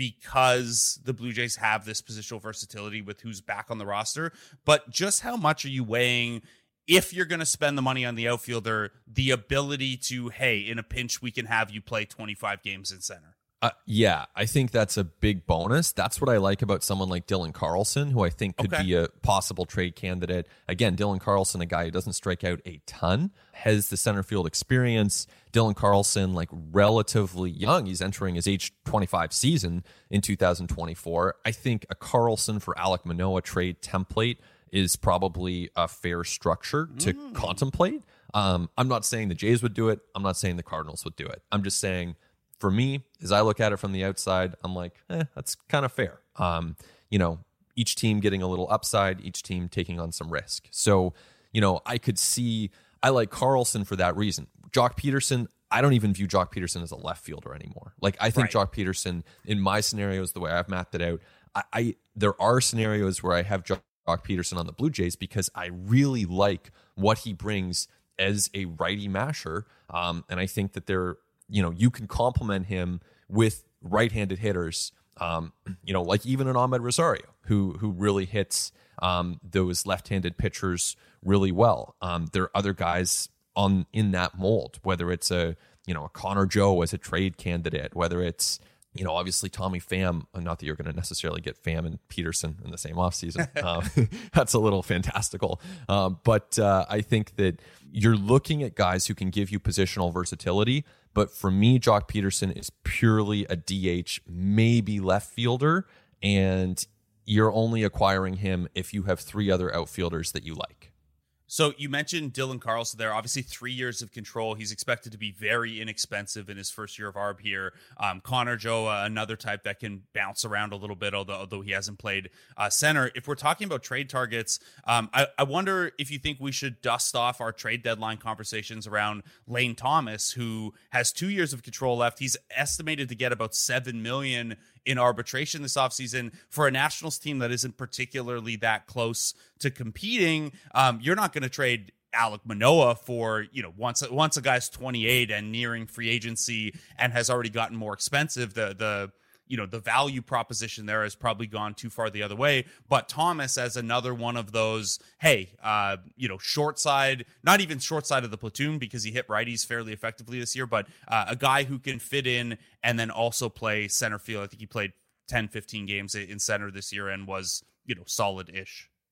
because the Blue Jays have this positional versatility with who's back on the roster. But just how much are you weighing, if you're going to spend the money on the outfielder, the ability to, hey, in a pinch, we can have you play twenty-five games in center? Uh, yeah, I think that's a big bonus. That's what I like about someone like Dylan Carlson, who I think could Okay. be a possible trade candidate. Again, Dylan Carlson, a guy who doesn't strike out a ton, has the center field experience. Dylan Carlson, like, relatively young. He's entering his age twenty-five season in two thousand twenty-four. I think a Carlson for Alek Manoah trade template is probably a fair structure to mm. contemplate. Um, I'm not saying the Jays would do it. I'm not saying the Cardinals would do it. I'm just saying, for me, as I look at it from the outside, I'm like, eh, that's kind of fair. Um, you know, each team getting a little upside, each team taking on some risk. So, you know, I could see, I like Carlson for that reason. Jock Peterson, I don't even view Jock Peterson as a left fielder anymore. Like, I think Right. Jock Peterson, in my scenarios, the way I've mapped it out, I, I there are scenarios where I have Jock Peterson on the Blue Jays because I really like what he brings as a righty masher. Um, and I think that they're, you know, you can complement him with right-handed hitters, um, you know, like even an Ahmed Rosario, who who really hits um, those left-handed pitchers really well. Um, there are other guys on in that mold, whether it's a, you know, a Connor Joe as a trade candidate, whether it's, you know, obviously Tommy Pham. Not that you're going to necessarily get Pham and Peterson in the same offseason. um, that's a little fantastical. Um, but uh, I think that you're looking at guys who can give you positional versatility. But for me, Jock Peterson is purely a D H, maybe left fielder, and you're only acquiring him if you have three other outfielders that you like. So you mentioned Dylan Carlson there. Obviously, three years of control. He's expected to be very inexpensive in his first year of A R B here. Um, Connor Joe, uh, another type that can bounce around a little bit, although although he hasn't played uh, center. If we're talking about trade targets, um, I, I wonder if you think we should dust off our trade deadline conversations around Lane Thomas, who has two years of control left. He's estimated to get about seven million dollars in arbitration this offseason. For a Nationals team that isn't particularly that close to competing, um, you're not going to trade Alek Manoah for, you know, once once a guy's twenty-eight and nearing free agency and has already gotten more expensive, the the you know the value proposition there has probably gone too far the other way. But Thomas as another one of those, hey, uh, you know, short side, not even short side of the platoon because he hit righties fairly effectively this year, but uh, a guy who can fit in and then also play center field. I think he played ten, fifteen games in center this year and was, you know, solid-ish.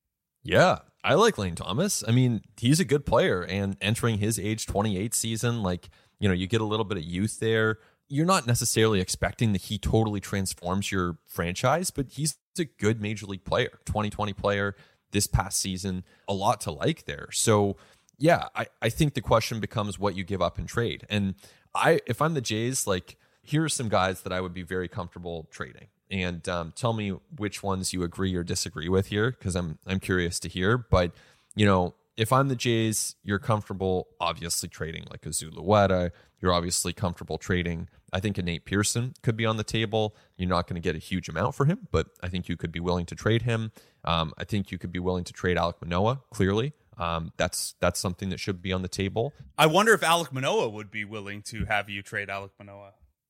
Yeah, I like Lane Thomas. I mean, he's a good player, and entering his age twenty-eight season, like, you know, you get a little bit of youth there. You're not necessarily expecting that he totally transforms your franchise, but he's a good major league player, twenty twenty player this past season, a lot to like there. So yeah, I, I think the question becomes what you give up in trade. And I, if I'm the Jays, like, here are some guys that I would be very comfortable trading. And um, tell me which ones you agree or disagree with here, because I'm I'm curious to hear. But, you know, if I'm the Jays, you're comfortable obviously trading like a Zulueta. You're obviously comfortable trading. I think a Nate Pearson could be on the table. You're not going to get a huge amount for him, but I think you could be willing to trade him. Um, I think you could be willing to trade Alek Manoah, clearly. Um, that's that's something that should be on the table. I wonder if Alek Manoah would be willing to have you trade Alek Manoah.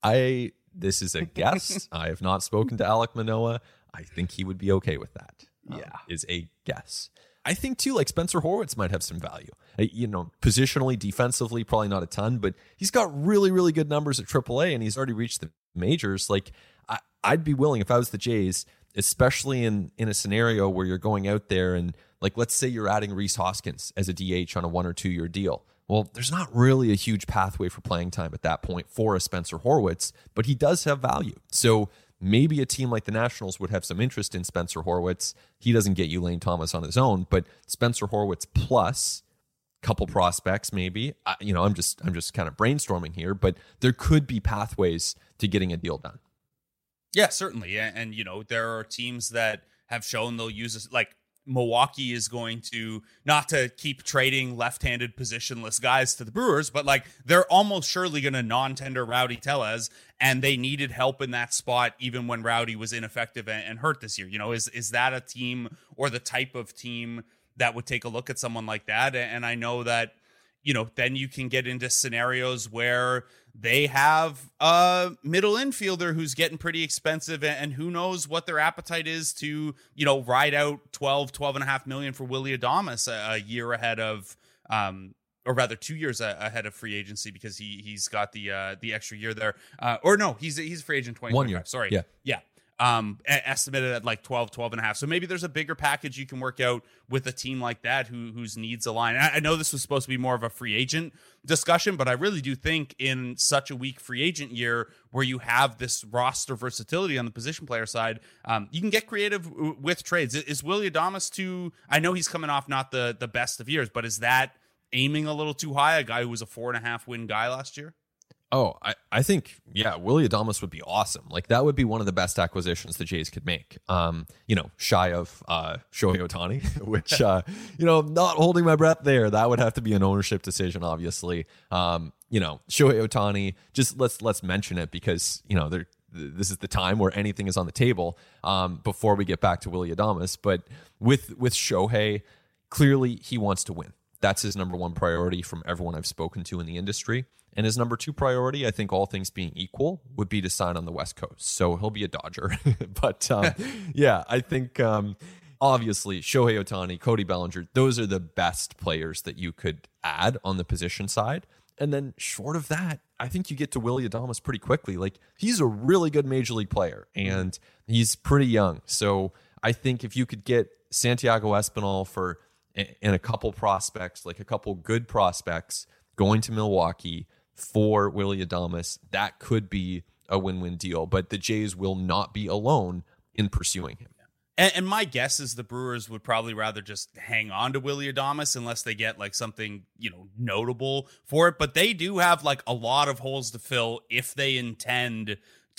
I this is a guess. I have not spoken to Alek Manoah. I think he would be okay with that. Um, Yeah, is a guess. I think too, like Spencer Horwitz might have some value. Uh, You know, positionally, defensively, probably not a ton, but he's got really, really good numbers at triple A, and he's already reached the majors. Like, I, I'd be willing if I was the Jays, especially in in a scenario where you're going out there and, like, let's say you're adding Rhys Hoskins as a D H on a one or two year deal. Well, there's not really a huge pathway for playing time at that point for a Spencer Horwitz, but he does have value. So maybe a team like the Nationals would have some interest in Spencer Horwitz. He doesn't get you Lane Thomas on his own, but Spencer Horwitz plus a couple prospects, maybe. I, you know, I'm just I'm just kind of brainstorming here, but there could be pathways to getting a deal done. Yeah, certainly. And, and you know, there are teams that have shown they'll use this, like Milwaukee is going to, not to keep trading left-handed positionless guys to the Brewers, but like they're almost surely going to non-tender Rowdy Tellez, and they needed help in that spot even when Rowdy was ineffective and, and hurt this year. You know, is is that a team or the type of team that would take a look at someone like that? And I know that, you know, then you can get into scenarios where they have a middle infielder who's getting pretty expensive, and who knows what their appetite is to, you know, ride out twelve, twelve and a half million for Willy Adames a, a year ahead of, um, or rather two years a, ahead of free agency, because he, he's got the, uh, the extra year there. Uh, or no, he's, he's a free agent twenty twenty-five. One year. Sorry. Yeah. Yeah. Um, estimated at like twelve, twelve and a half. So maybe there's a bigger package you can work out with a team like that who whose needs align. I, I know this was supposed to be more of a free agent discussion, but I really do think in such a weak free agent year where you have this roster versatility on the position player side, um, you can get creative w- with trades. Is, is Willy Adames too? I know he's coming off not the the best of years, but is that aiming a little too high? A guy who was a four and a half win guy last year. Oh, I, I think, yeah, Willy Adames would be awesome. Like, that would be one of the best acquisitions the Jays could make. Um, you know, shy of uh, Shohei Ohtani, which, uh, you know, not holding my breath there. That would have to be an ownership decision, obviously. Um, you know, Shohei Ohtani, just let's let's mention it because, you know, there. This is the time where anything is on the table um, before we get back to Willy Adames. But with with Shohei, clearly he wants to win. That's his number one priority from everyone I've spoken to in the industry. And his number two priority, I think all things being equal, would be to sign on the West Coast. So he'll be a Dodger. but um, yeah, I think um, obviously Shohei Ohtani, Cody Bellinger, those are the best players that you could add on the position side. And then short of that, I think you get to Willy Adames pretty quickly. Like, he's a really good major league player and he's pretty young. So I think if you could get Santiago Espinal for and a couple prospects, like a couple good prospects going to Milwaukee for Willy Adames, that could be a win-win deal. But the Jays will not be alone in pursuing him. And, and my guess is the Brewers would probably rather just hang on to Willy Adames unless they get like something, you know, notable for it. But they do have like a lot of holes to fill if they intend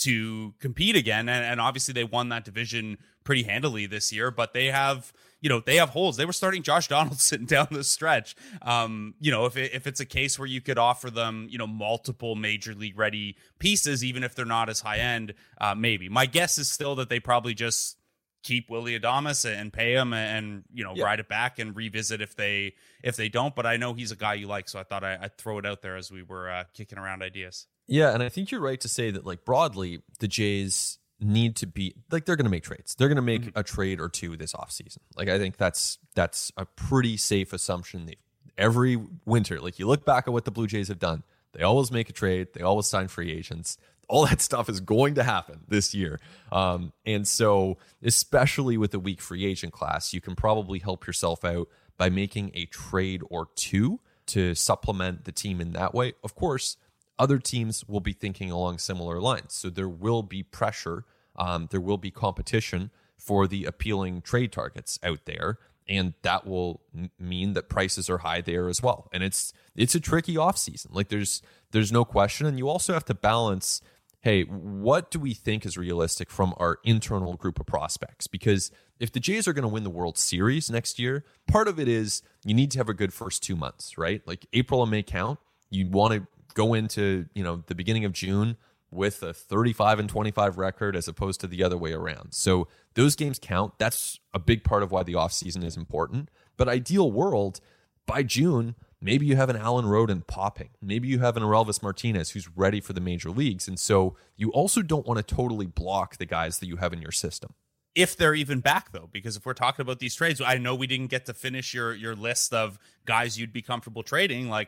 to compete again. And, and obviously they won that division pretty handily this year, but they have, you know, they have holes. They were starting Josh Donaldson down the stretch. Um, you know, if it, if it's a case where you could offer them, you know, multiple major league ready pieces, even if they're not as high end, uh, maybe. My guess is still that they probably just keep Willy Adames and pay him and, you know, yeah. ride it back and revisit if they if they don't. But I know he's a guy you like, so I thought I, I'd throw it out there as we were uh, kicking around ideas. Yeah, and I think you're right to say that, like, broadly, the Jays need to be, like, they're going to make trades. They're going to make mm-hmm. a trade or two this offseason. Like, I think that's that's a pretty safe assumption. They, every winter, like, you look back at what the Blue Jays have done, they always make a trade. They always sign free agents. all that stuff is going to happen this year. Um, and so, especially with the weak free agent class, you can probably help yourself out by making a trade or two to supplement the team in that way. Of course, other teams will be thinking along similar lines. So there will be pressure. Um, there will be competition for the appealing trade targets out there. And that will m- mean that prices are high there as well. And it's it's a tricky offseason. Like there's there's no question. And you also have to balance, hey, what do we think is realistic from our internal group of prospects? Because if the Jays are going to win the World Series next year, part of it is you need to have a good first two months, right? Like April and May count. You want to go into, you know, the beginning of June with a thirty-five and twenty-five record as opposed to the other way around. So those games count. That's a big part of why the offseason is important. But ideal world, by June, maybe you have an Alan Rodin popping. Maybe you have an Orelvis Martinez who's ready for the major leagues. And so you also don't want to totally block the guys that you have in your system. If they're even back, though, because if we're talking about these trades, I know we didn't get to finish your your list of guys you'd be comfortable trading. Like,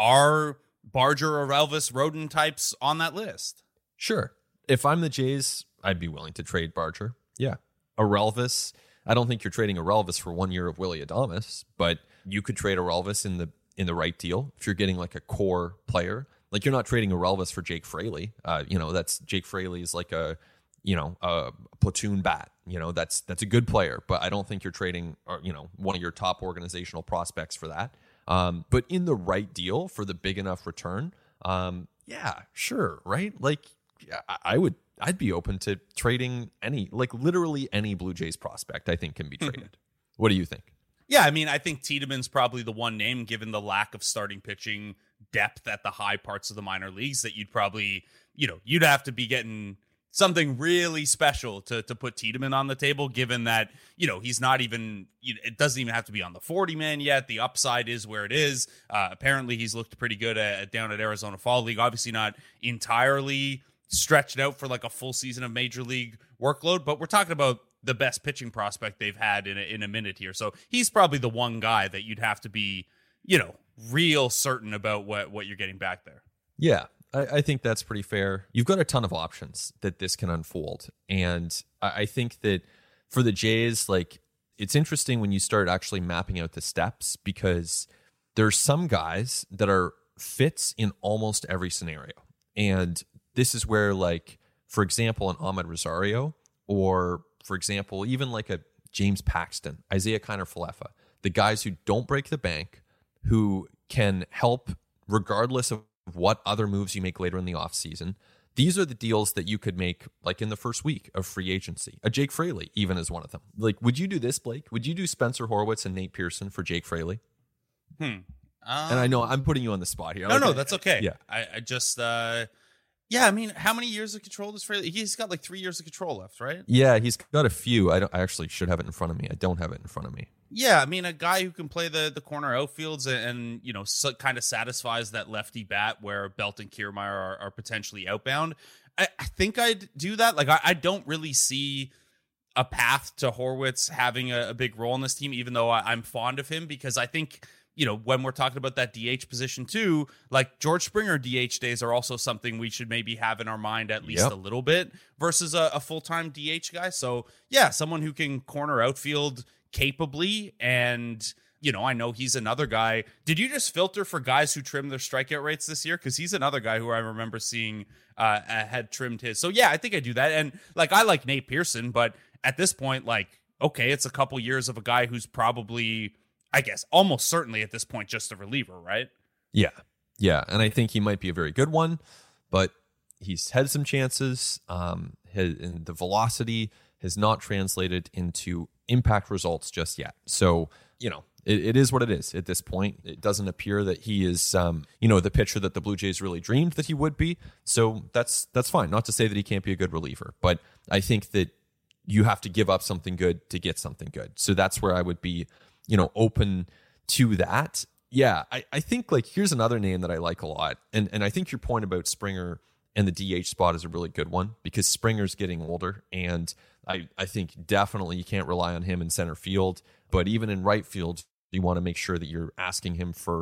are Barger, Orelvis, Rodin types on that list? Sure. If I'm the Jays, I'd be willing to trade Barger. Yeah. Orelvis, I don't think you're trading Orelvis for one year of Willy Adames, but you could trade Orelvis in the in the right deal if you're getting like a core player. Like you're not trading Orelvis for Jake Fraley. Uh, you know, that's Jake Fraley is like a, you know, a platoon bat. You know, that's that's a good player, but I don't think you're trading, or, you know, one of your top organizational prospects for that. Um, but in the right deal for the big enough return, um, yeah, sure, right? Like I, I would, I'd be open to trading any, like literally any Blue Jays prospect I think can be traded. What do you think? Yeah, I mean, I think Tiedemann's probably the one name, given the lack of starting pitching depth at the high parts of the minor leagues, that you'd probably, you know, you'd have to be getting something really special to to put Tiedemann on the table, given that, you know, he's not even, you know, it doesn't even have to be on the forty man yet. The upside is where it is. Uh, apparently he's looked pretty good at, down at Arizona Fall League. Obviously not entirely stretched out for like a full season of major league workload, but we're talking about the best pitching prospect they've had in a, in a minute here. So he's probably the one guy that you'd have to be, you know, real certain about what, what you're getting back there. Yeah, I, I think that's pretty fair. You've got a ton of options that this can unfold. And I, I think that for the Jays, like, it's interesting when you start actually mapping out the steps, because there's some guys that are fits in almost every scenario. And this is where, like, for example, an Ahmed Rosario, or for example, even like a James Paxton, Isaiah Kiner-Falefa, the guys who don't break the bank, who can help regardless of what other moves you make later in the offseason. These are the deals that you could make like in the first week of free agency. A Jake Fraley even is one of them. Like, would you do this, Blake? Would you do Spencer Horwitz and Nate Pearson for Jake Fraley? Hmm. Um, and I know I'm putting you on the spot here. No, like, no, that's okay. Yeah. I, I just, uh, yeah, I mean, how many years of control does Fraley? He's got like three years of control left, right? Yeah, he's got a few. I don't. I actually should have it in front of me. I don't have it in front of me. Yeah, I mean, a guy who can play the, the corner outfields and, and you know, so, kind of satisfies that lefty bat where Belt and Kiermaier are, are potentially outbound. I, I think I'd do that. Like, I, I don't really see a path to Horwitz having a, a big role in this team, even though I, I'm fond of him, because I think, you know, when we're talking about that D H position too, like George Springer D H days are also something we should maybe have in our mind at least yep. a little bit versus a, a full-time D H guy. So yeah, someone who can corner outfield capably. And, you know, I know he's another guy. Did you just filter for guys who trimmed their strikeout rates this year? Because he's another guy who I remember seeing uh, had trimmed his. So yeah, I think I do that. And like, I like Nate Pearson, but at this point, like, okay, it's a couple years of a guy who's probably, I guess, almost certainly at this point, just a reliever, right? Yeah. Yeah. And I think he might be a very good one, but he's had some chances. Um, his, and the velocity has not translated into impact results just yet. So, you know, it, it is what it is at this point. It doesn't appear that he is, um, you know, the pitcher that the Blue Jays really dreamed that he would be. So that's, that's fine. Not to say that he can't be a good reliever, but I think that you have to give up something good to get something good. So that's where I would be, you know, open to that. Yeah, I, I think, like, here's another name that I like a lot. And and I think your point about Springer and the D H spot is a really good one, because Springer's getting older. And I, I think definitely you can't rely on him in center field. But even in right field, you want to make sure that you're asking him for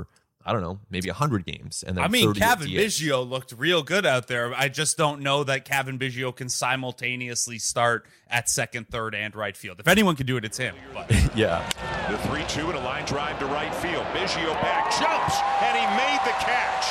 I don't know, maybe one hundred games. And then I mean, thirty at Kevin D H. Biggio looked real good out there. I just don't know that Kevin Biggio can simultaneously start at second, third, and right field. If anyone can do it, it's him. But. Yeah. The three two and a line drive to right field. Biggio back, jumps, and he made the catch.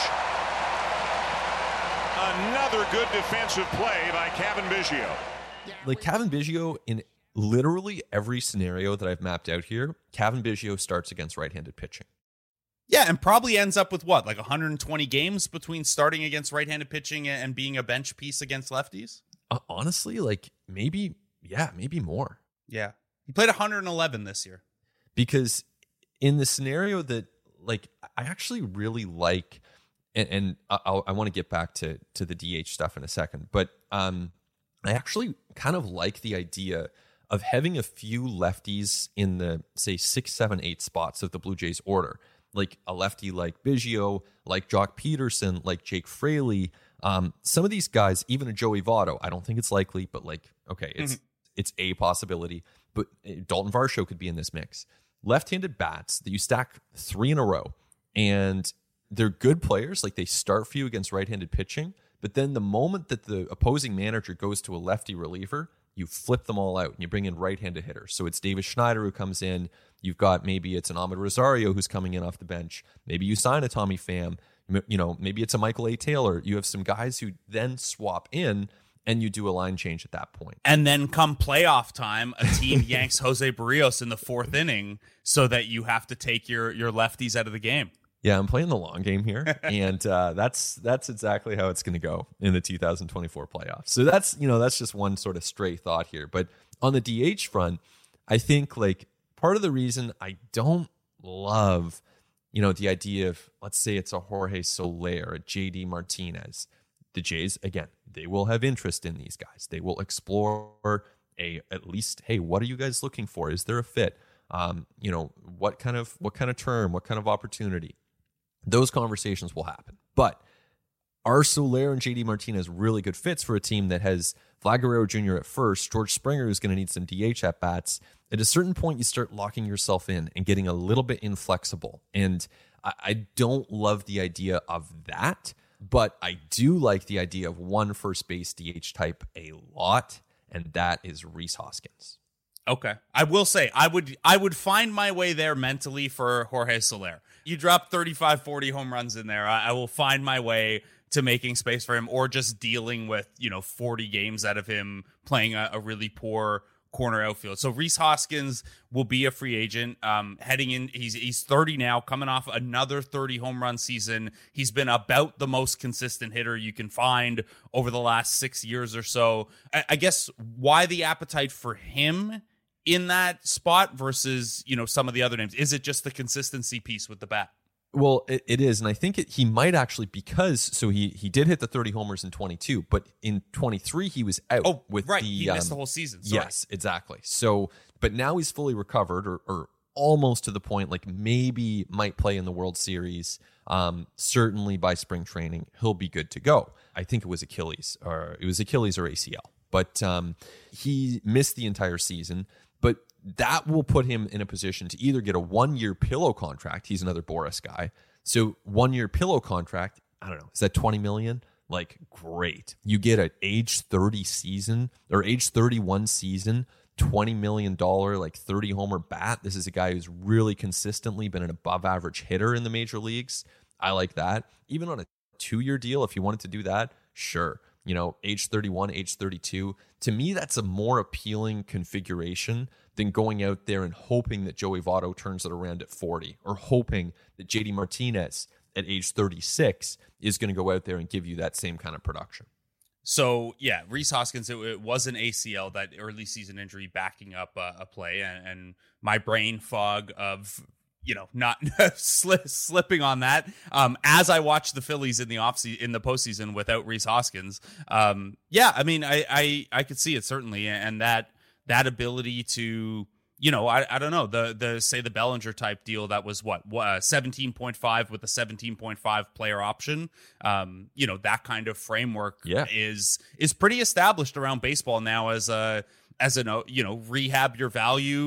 Another good defensive play by Kevin Biggio. Like Kevin Biggio, in literally every scenario that I've mapped out here, Kevin Biggio starts against right-handed pitching. Yeah, and probably ends up with what, like one hundred twenty games between starting against right-handed pitching and being a bench piece against lefties? Uh, honestly, like maybe, yeah, maybe more. Yeah. He played one hundred eleven this year. Because in the scenario that, like, I actually really like, and, and I'll, I want to get back to to the D H stuff in a second, but um, I actually kind of like the idea of having a few lefties in the, say, six, seven, eight spots of the Blue Jays order. Like a lefty like Biggio, like Jock Peterson, like Jake Fraley. Um, some of these guys, even a Joey Votto, I don't think it's likely, but like, okay, it's mm-hmm. it's a possibility. But Dalton Varsho could be in this mix. Left-handed bats that you stack three in a row, and they're good players. Like they start for you against right-handed pitching, but then the moment that the opposing manager goes to a lefty reliever, you flip them all out and you bring in right-handed hitters. So it's Davis Schneider who comes in. You've got maybe it's an Ahmed Rosario who's coming in off the bench. Maybe you sign a Tommy Pham. You know, maybe it's a Michael A. Taylor. You have some guys who then swap in and you do a line change at that point. And then come playoff time, a team yanks Jose Barrios in the fourth inning so that you have to take your, your lefties out of the game. Yeah, I'm playing the long game here, and uh, that's that's exactly how it's going to go in the two thousand twenty-four playoffs. So that's, you know, that's just one sort of stray thought here. But on the D H front, I think like part of the reason I don't love, you know, the idea of, let's say it's a Jorge Soler, a J D Martinez. The Jays, again, they will have interest in these guys. They will explore a at least, hey, what are you guys looking for? Is there a fit? Um, you know, what kind of what kind of term, what kind of opportunity? Those conversations will happen. But are Soler and J D Martinez really good fits for a team that has Vlad Guerrero Junior at first, George Springer is going to need some D H at-bats? At a certain point, you start locking yourself in and getting a little bit inflexible. And I, I don't love the idea of that, but I do like the idea of one first base D H type a lot, and that is Rhys Hoskins. Okay. I will say, I would I would find my way there mentally for Jorge Soler. You drop thirty-five, forty home runs in there, I, I will find my way to making space for him, or just dealing with, you know, forty games out of him playing a, a really poor corner outfield. So Rhys Hoskins will be a free agent um, heading in. He's he's thirty now, coming off another thirty home run season. He's been about the most consistent hitter you can find over the last six years or so. I, I guess why the appetite for him in that spot versus, you know, some of the other names? Is it just the consistency piece with the bat? Well, it, it is, and I think it, he might actually, because so he he did hit the thirty homers in twenty-two, but in twenty-three he was out. Oh, with right, the, he missed um, the whole season. Sorry. Yes, exactly. So, but now he's fully recovered, or, or almost to the point, like maybe might play in the World Series. Um, certainly by spring training, he'll be good to go. I think it was Achilles, or it was Achilles or A C L, but um, he missed the entire season. But that will put him in a position to either get a one-year pillow contract. He's another Boris guy. So one-year pillow contract, I don't know, is that twenty million dollars? Like, great. You get an age thirty season, or age thirty-one season, twenty million dollars, like thirty homer bat. This is a guy who's really consistently been an above-average hitter in the major leagues. I like that. Even on a two-year deal, if you wanted to do that, sure. You know, age thirty-one, age thirty-two. To me, that's a more appealing configuration than going out there and hoping that Joey Votto turns it around at forty, or hoping that J D Martinez at age thirty-six is going to go out there and give you that same kind of production. So, yeah, Rhys Hoskins, it, it was an A C L, that early season injury backing up uh, a play, and, and my brain fog of, you know, not sli- slipping on that. Um, as I watched the Phillies in the off se- in the postseason without Rhys Hoskins, um, yeah, I mean, I, I I could see it certainly, and that that ability to, you know, I I don't know, the the say the Bellinger type deal that was what uh, seventeen point five with a seventeen point five player option. Um, you know, that kind of framework yeah. is is pretty established around baseball now as a as a you know rehab your value.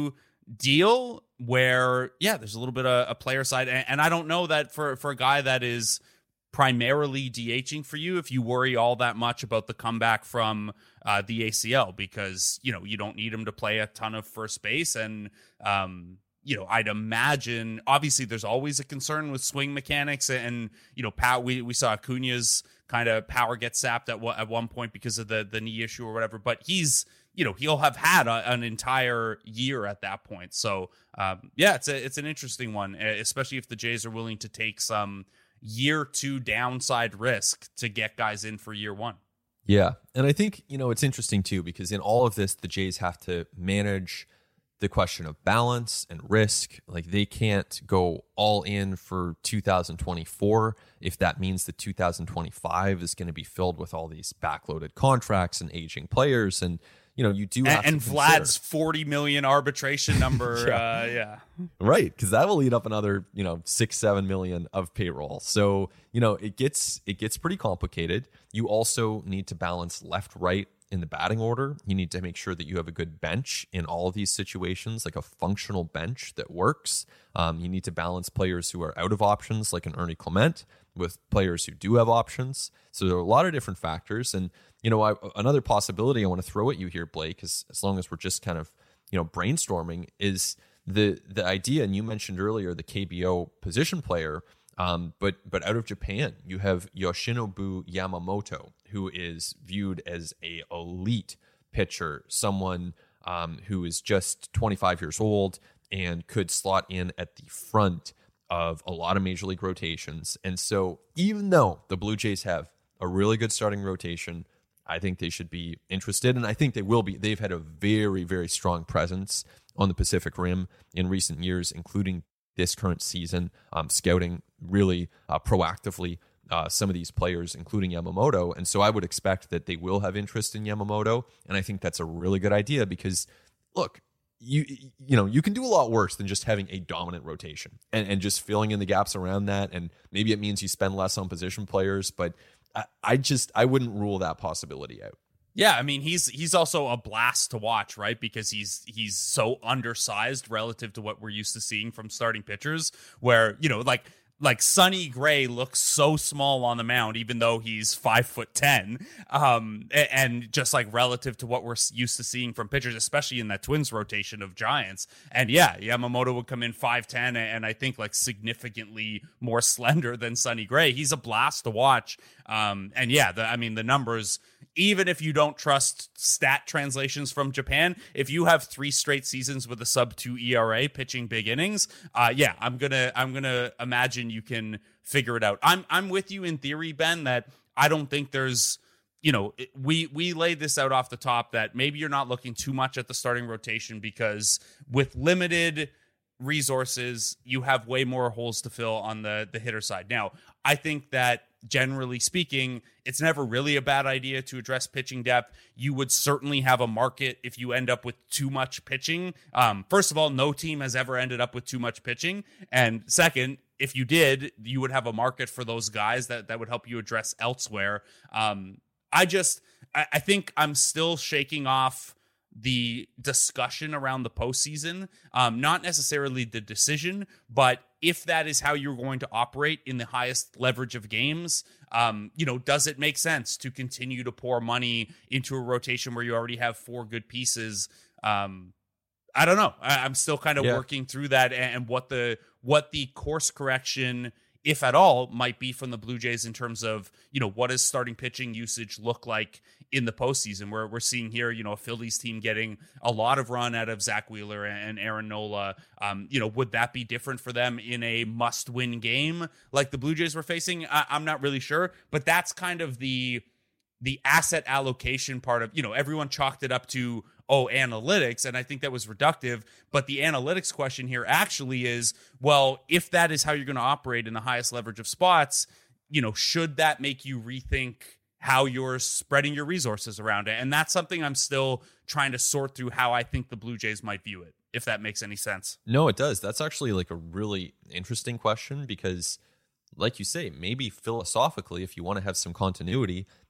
deal where, yeah, there's a little bit of a player side. And, and I don't know that for, for a guy that is primarily DHing for you, if you worry all that much about the comeback from uh, the A C L, because, you know, you don't need him to play a ton of first base. And, um, you know, I'd imagine, obviously there's always a concern with swing mechanics and, you know, power. We, we saw Acuna's kind of power get sapped at, at one point because of the, the knee issue or whatever, but he's, you know, he'll have had a, an entire year at that point. So, um, yeah, it's a, it's an interesting one, especially if the Jays are willing to take some year two downside risk to get guys in for year one. Yeah. And I think, you know, it's interesting too, because in all of this, the Jays have to manage the question of balance and risk. Like, they can't go all in for two thousand twenty-four if that means that two thousand twenty-five is going to be filled with all these backloaded contracts and aging players. And, you know, you do have and, to and Vlad's forty million arbitration number. yeah. Uh, yeah. Right. Because that will eat up another, you know, six, seven million of payroll. So, you know, it gets, it gets pretty complicated. You also need to balance left, right in the batting order. You need to make sure that you have a good bench in all of these situations, like a functional bench that works. Um, you need to balance players who are out of options, like an Ernie Clement, with players who do have options. So there are a lot of different factors. And, you know, I, another possibility I want to throw at you here, Blake, is as long as we're just kind of, you know, brainstorming, is the the idea, and you mentioned earlier, the K B O position player, um, but but out of Japan, you have Yoshinobu Yamamoto, who is viewed as a elite pitcher, someone um, who is just twenty-five years old and could slot in at the front of a lot of major league rotations. And so even though the Blue Jays have a really good starting rotation, I think they should be interested, and I think they will be. They've had a very, very strong presence on the Pacific Rim in recent years, including this current season, um, scouting really uh, proactively uh, some of these players, including Yamamoto. And so I would expect that they will have interest in Yamamoto, and I think that's a really good idea because, look, you you know, you can do a lot worse than just having a dominant rotation and, and just filling in the gaps around that. And maybe it means you spend less on position players, but I, I just I wouldn't rule that possibility out. Yeah, I mean, he's he's also a blast to watch, right? Because he's he's so undersized relative to what we're used to seeing from starting pitchers, where, you know, like like Sonny Gray looks so small on the mound, even though he's five foot ten, um, and just like relative to what we're used to seeing from pitchers, especially in that Twins rotation of Giants. And yeah, Yamamoto would come in five ten, and I think like significantly more slender than Sonny Gray. He's a blast to watch, um, and yeah, the, I mean the numbers. Even if you don't trust stat translations from Japan, if you have three straight seasons with a sub two E R A pitching big innings, uh, yeah, I'm gonna I'm gonna imagine you can figure it out. I'm I'm with you in theory, Ben, that I don't think there's, you know, we we laid this out off the top that maybe you're not looking too much at the starting rotation because with limited resources, you have way more holes to fill on the the hitter side. Now, I think that generally speaking, it's never really a bad idea to address pitching depth. You would certainly have a market if you end up with too much pitching. Um, first of all, no team has ever ended up with too much pitching. And second, if you did, you would have a market for those guys that, that would help you address elsewhere. Um, I just, I, I think I'm still shaking off the discussion around the postseason, um, not necessarily the decision, but if that is how you're going to operate in the highest leverage of games, um, you know, does it make sense to continue to pour money into a rotation where you already have four good pieces? Um, I don't know. I, I'm still kind of yeah. working through that and, and what the what the course correction, if at all, might be from the Blue Jays in terms of, you know, what does starting pitching usage look like in the postseason, where we're seeing here, you know, a Phillies team getting a lot of run out of Zach Wheeler and Aaron Nola. Um, you know, would that be different for them in a must-win game like the Blue Jays were facing? I- I'm not really sure, but that's kind of the the asset allocation part of, you know, everyone chalked it up to, oh, analytics, and I think that was reductive. But the analytics question here actually is, well, if that is how you're going to operate in the highest leverage of spots, you know, should that make you rethink how you're spreading your resources around it? And that's something I'm still trying to sort through how I think the Blue Jays might view it, if that makes any sense. No, it does. That's actually like a really interesting question because, like you say, maybe philosophically, if you want to have some continuity,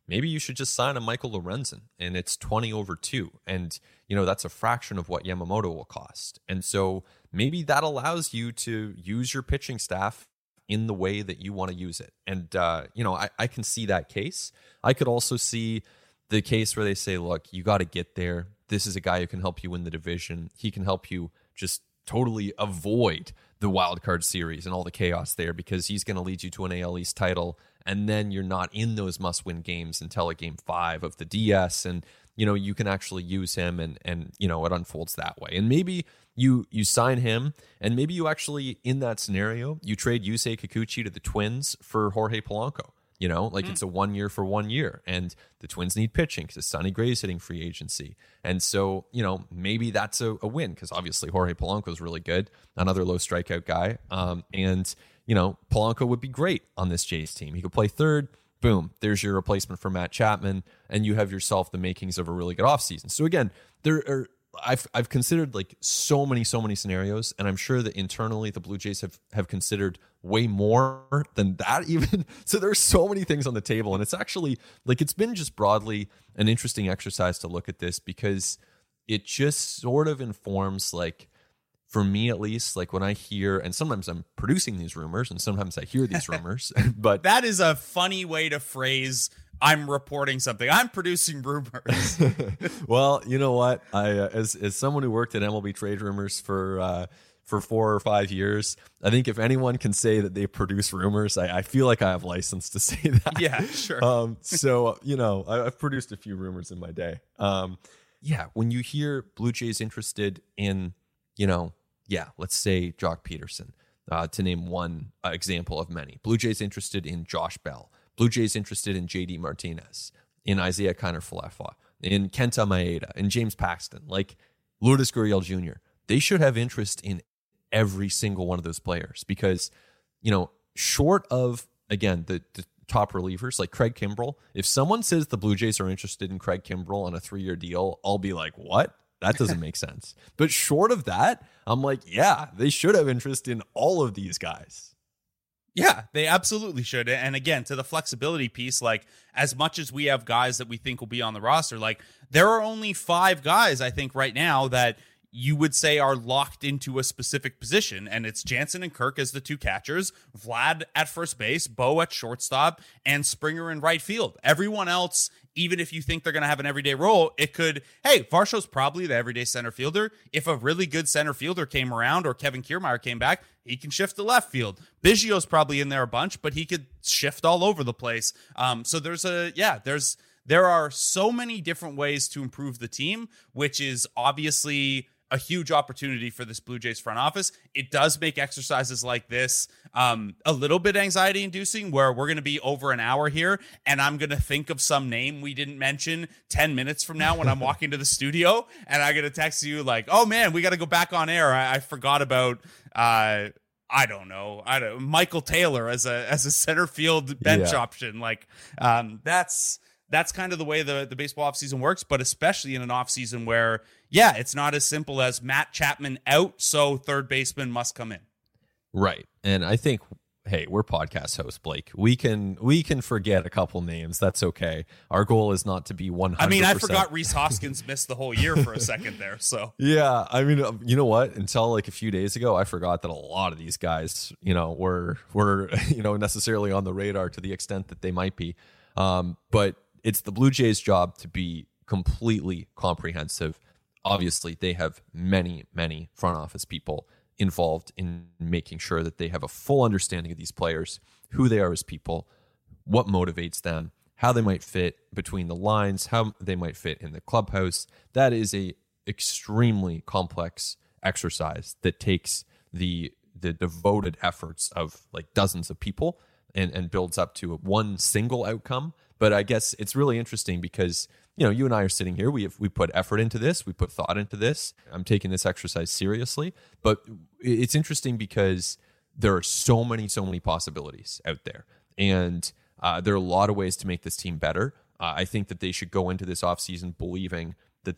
maybe you should just sign a Michael Lorenzen and it's twenty over two. And, you know, that's a fraction of what Yamamoto will cost. And so maybe that allows you to use your pitching staff in the way that you want to use it. And, uh, you know, I, I can see that case. I could also see the case where they say, look, you got to get there. This is a guy who can help you win the division. He can help you just totally avoid the wild card series and all the chaos there, because he's going to lead you to an A L East title. And then you're not in those must-win games until a game five of the D S. And, you know, you can actually use him and, and, you know, it unfolds that way. And maybe you, you sign him, and maybe you actually, in that scenario, you trade Yusei Kikuchi to the Twins for Jorge Polanco. You know, like mm. it's a one year for one year, and the Twins need pitching because Sonny Gray's hitting free agency. And so, you know, maybe that's a, a win, because obviously Jorge Polanco is really good, another low strikeout guy. Um, and, you know, Polanco would be great on this Jays team. He could play third. Boom, there's your replacement for Matt Chapman, and you have yourself the makings of a really good offseason. So again, there are I've I've considered like so many, so many scenarios, and I'm sure that internally the Blue Jays have, have considered way more than that even. So there's so many things on the table, and it's actually like it's been just broadly an interesting exercise to look at this, because it just sort of informs, like, for me at least, like when I hear, and sometimes I'm producing these rumors and sometimes I hear these rumors, but that is a funny way to phrase I'm reporting something. I'm producing rumors. Well, you know what? I uh, as as someone who worked at M L B Trade Rumors for uh, for four or five years, I think if anyone can say that they produce rumors, I, I feel like I have license to say that. Yeah, sure. Um, so you know, I, I've produced a few rumors in my day. Um, yeah, when you hear Blue Jays interested in, you know, yeah, let's say Jock Peterson, uh, to name one uh, example of many. Blue Jays interested in Josh Bell. Blue Jays interested in J D Martinez, in Isaiah Kiner-Falefa, in Kenta Maeda, in James Paxton, like Lourdes Gurriel Junior They should have interest in every single one of those players, because, you know, short of, again, the, the top relievers like Craig Kimbrell, if someone says the Blue Jays are interested in Craig Kimbrell on a three-year deal, I'll be like, what? That doesn't make sense. But short of that, I'm like, yeah, they should have interest in all of these guys. Yeah, they absolutely should. And again, to the flexibility piece, like, as much as we have guys that we think will be on the roster, like, there are only five guys, I think, right now that you would say are locked into a specific position. And it's Jansen and Kirk as the two catchers, Vlad at first base, Bo at shortstop, and Springer in right field. Everyone else, even if you think they're going to have an everyday role, it could, hey, Varsho's probably the everyday center fielder. If a really good center fielder came around, or Kevin Kiermaier came back, he can shift to left field. Biggio's probably in there a bunch, but he could shift all over the place. Um, so there's a, yeah, there's, there are so many different ways to improve the team, which is obviously a huge opportunity for this Blue Jays front office. It does make exercises like this um, a little bit anxiety inducing, where we're going to be over an hour here and I'm going to think of some name we didn't mention ten minutes from now when I'm walking to the studio, and I'm going to text you like, oh man, we got to go back on air. I, I forgot about, uh, I don't know, I don't Michael Taylor as a, as a center field bench yeah. option. Like um, that's, That's kind of the way the, the baseball offseason works, but especially in an offseason where, yeah, it's not as simple as Matt Chapman out, so third baseman must come in. Right. And I think, hey, we're podcast hosts, Blake. We can we can forget a couple names. That's okay. Our goal is not to be one hundred percent. I mean, I forgot Rhys Hoskins missed the whole year for a second there. So yeah, I mean, you know what? Until like a few days ago, I forgot that a lot of these guys, you know, were were you know necessarily on the radar to the extent that they might be. Um, but it's the Blue Jays' job to be completely comprehensive. Obviously, they have many, many front office people involved in making sure that they have a full understanding of these players, who they are as people, what motivates them, how they might fit between the lines, how they might fit in the clubhouse. That is a extremely complex exercise that takes the the devoted efforts of like dozens of people and, and builds up to one single outcome. But I guess it's really interesting because, you know, you and I are sitting here. We have, we put effort into this. We put thought into this. I'm taking this exercise seriously. But it's interesting because there are so many, so many possibilities out there. And uh, there are a lot of ways to make this team better. Uh, I think that they should go into this offseason believing that they can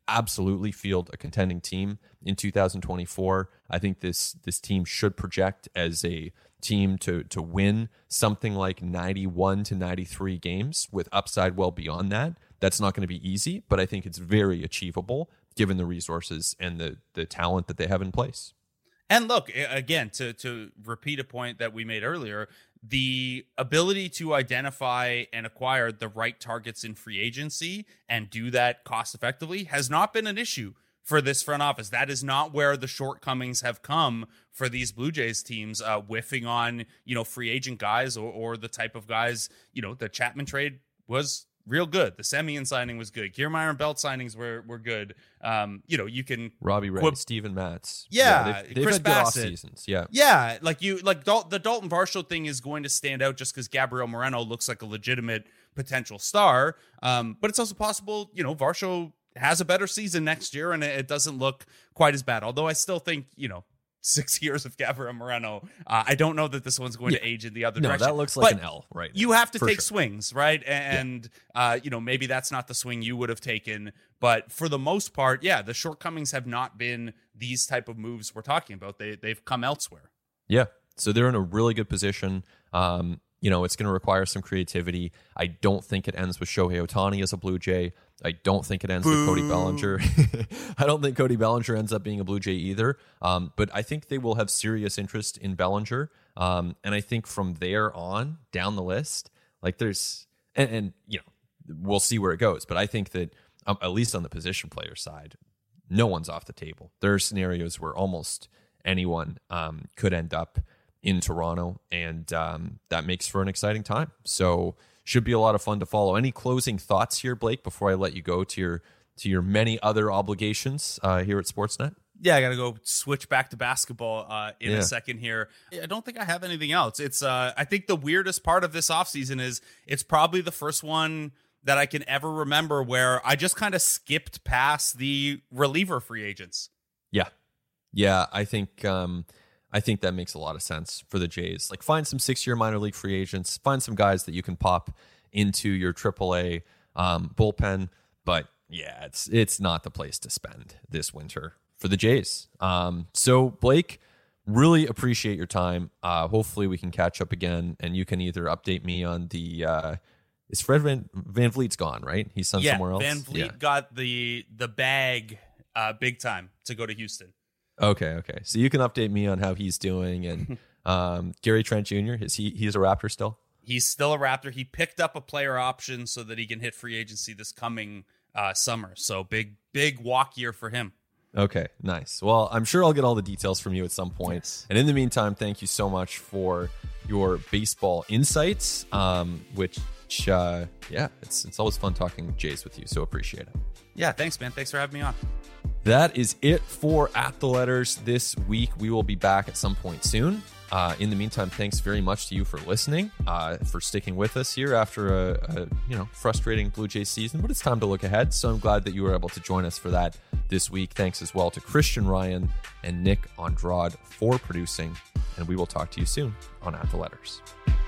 absolutely field a contending team in two thousand twenty-four. I think this this team should project as a team to to win something like ninety-one to ninety-three games with upside well beyond that. That's not going to be easy, but I think it's very achievable given the resources and the the talent that they have in place. And look, again, to to repeat a point that we made earlier, the ability to identify and acquire the right targets in free agency and do that cost effectively has not been an issue for this front office. That is not where the shortcomings have come for these Blue Jays teams, uh, whiffing on, you know, free agent guys or, or the type of guys, you know, the Chapman trade was real good. The Semien signing was good. Kiermaier and Belt signings were were good. Um, you know, you can Robbie Ray, quip- Steven Matz. Yeah, yeah they've, they've Chris had good off Bassett. seasons. Yeah, yeah, like you, like Dal- the Dalton Varsho thing is going to stand out just because Gabriel Moreno looks like a legitimate potential star. Um, but it's also possible, you know, Varsho has a better season next year and it doesn't look quite as bad. Although I still think, you know, six years of Gabriel Moreno, uh, I don't know that this one's going yeah. to age in the other no, direction. that looks like but an L right now. You have to take sure. swings, right? And, yeah. uh, you know, maybe that's not the swing you would have taken. But for the most part, yeah, the shortcomings have not been these type of moves we're talking about. They, they've come elsewhere. Yeah. So they're in a really good position. Um, you know, it's going to require some creativity. I don't think it ends with Shohei Ohtani as a Blue Jay. I don't think it ends Boo. with Cody Bellinger. I don't think Cody Bellinger ends up being a Blue Jay either. Um, but I think they will have serious interest in Bellinger. Um, and I think from there on down the list, like there's, and, and you know, we'll see where it goes. But I think that um, at least on the position player side, no one's off the table. There are scenarios where almost anyone um, could end up in Toronto, and um, that makes for an exciting time. So should be a lot of fun to follow. Any closing thoughts here, Blake, before I let you go to your to your many other obligations uh, here at Sportsnet? Yeah, I got to go switch back to basketball uh, in Yeah. a second here. I don't think I have anything else. It's uh, I think the weirdest part of this offseason is it's probably the first one that I can ever remember where I just kind of skipped past the reliever free agents. Yeah. Yeah, I think um, I think that makes a lot of sense for the Jays. Like, find some six-year minor league free agents, find some guys that you can pop into your triple A um, bullpen. But yeah, it's it's not the place to spend this winter for the Jays. Um, so Blake, really appreciate your time. Uh, hopefully we can catch up again, and you can either update me on the. Uh, is Fred Van, Van Vliet's gone, right? He's sent yeah, somewhere else. Van Vliet Yeah. got the the bag uh, big time to go to Houston. Okay, okay. So you can update me on how he's doing, and um, Gary Trent Junior Is he he's a Raptor still? He's still a Raptor. He picked up a player option so that he can hit free agency this coming uh, summer. So big big walk year for him. Okay, nice. Well, I'm sure I'll get all the details from you at some point. Yes. And in the meantime, thank you so much for your baseball insights. Um, which uh, yeah, it's it's always fun talking Jays with you. So appreciate it. Yeah, thanks, man. Thanks for having me on. That is it for At the Letters this week. We will be back at some point soon. Uh, in the meantime, thanks very much to you for listening, uh, for sticking with us here after a, a you know frustrating Blue Jays season. But it's time to look ahead, so I'm glad that you were able to join us for that this week. Thanks as well to Christian Ryan and Nick Andrade for producing, and we will talk to you soon on At the Letters.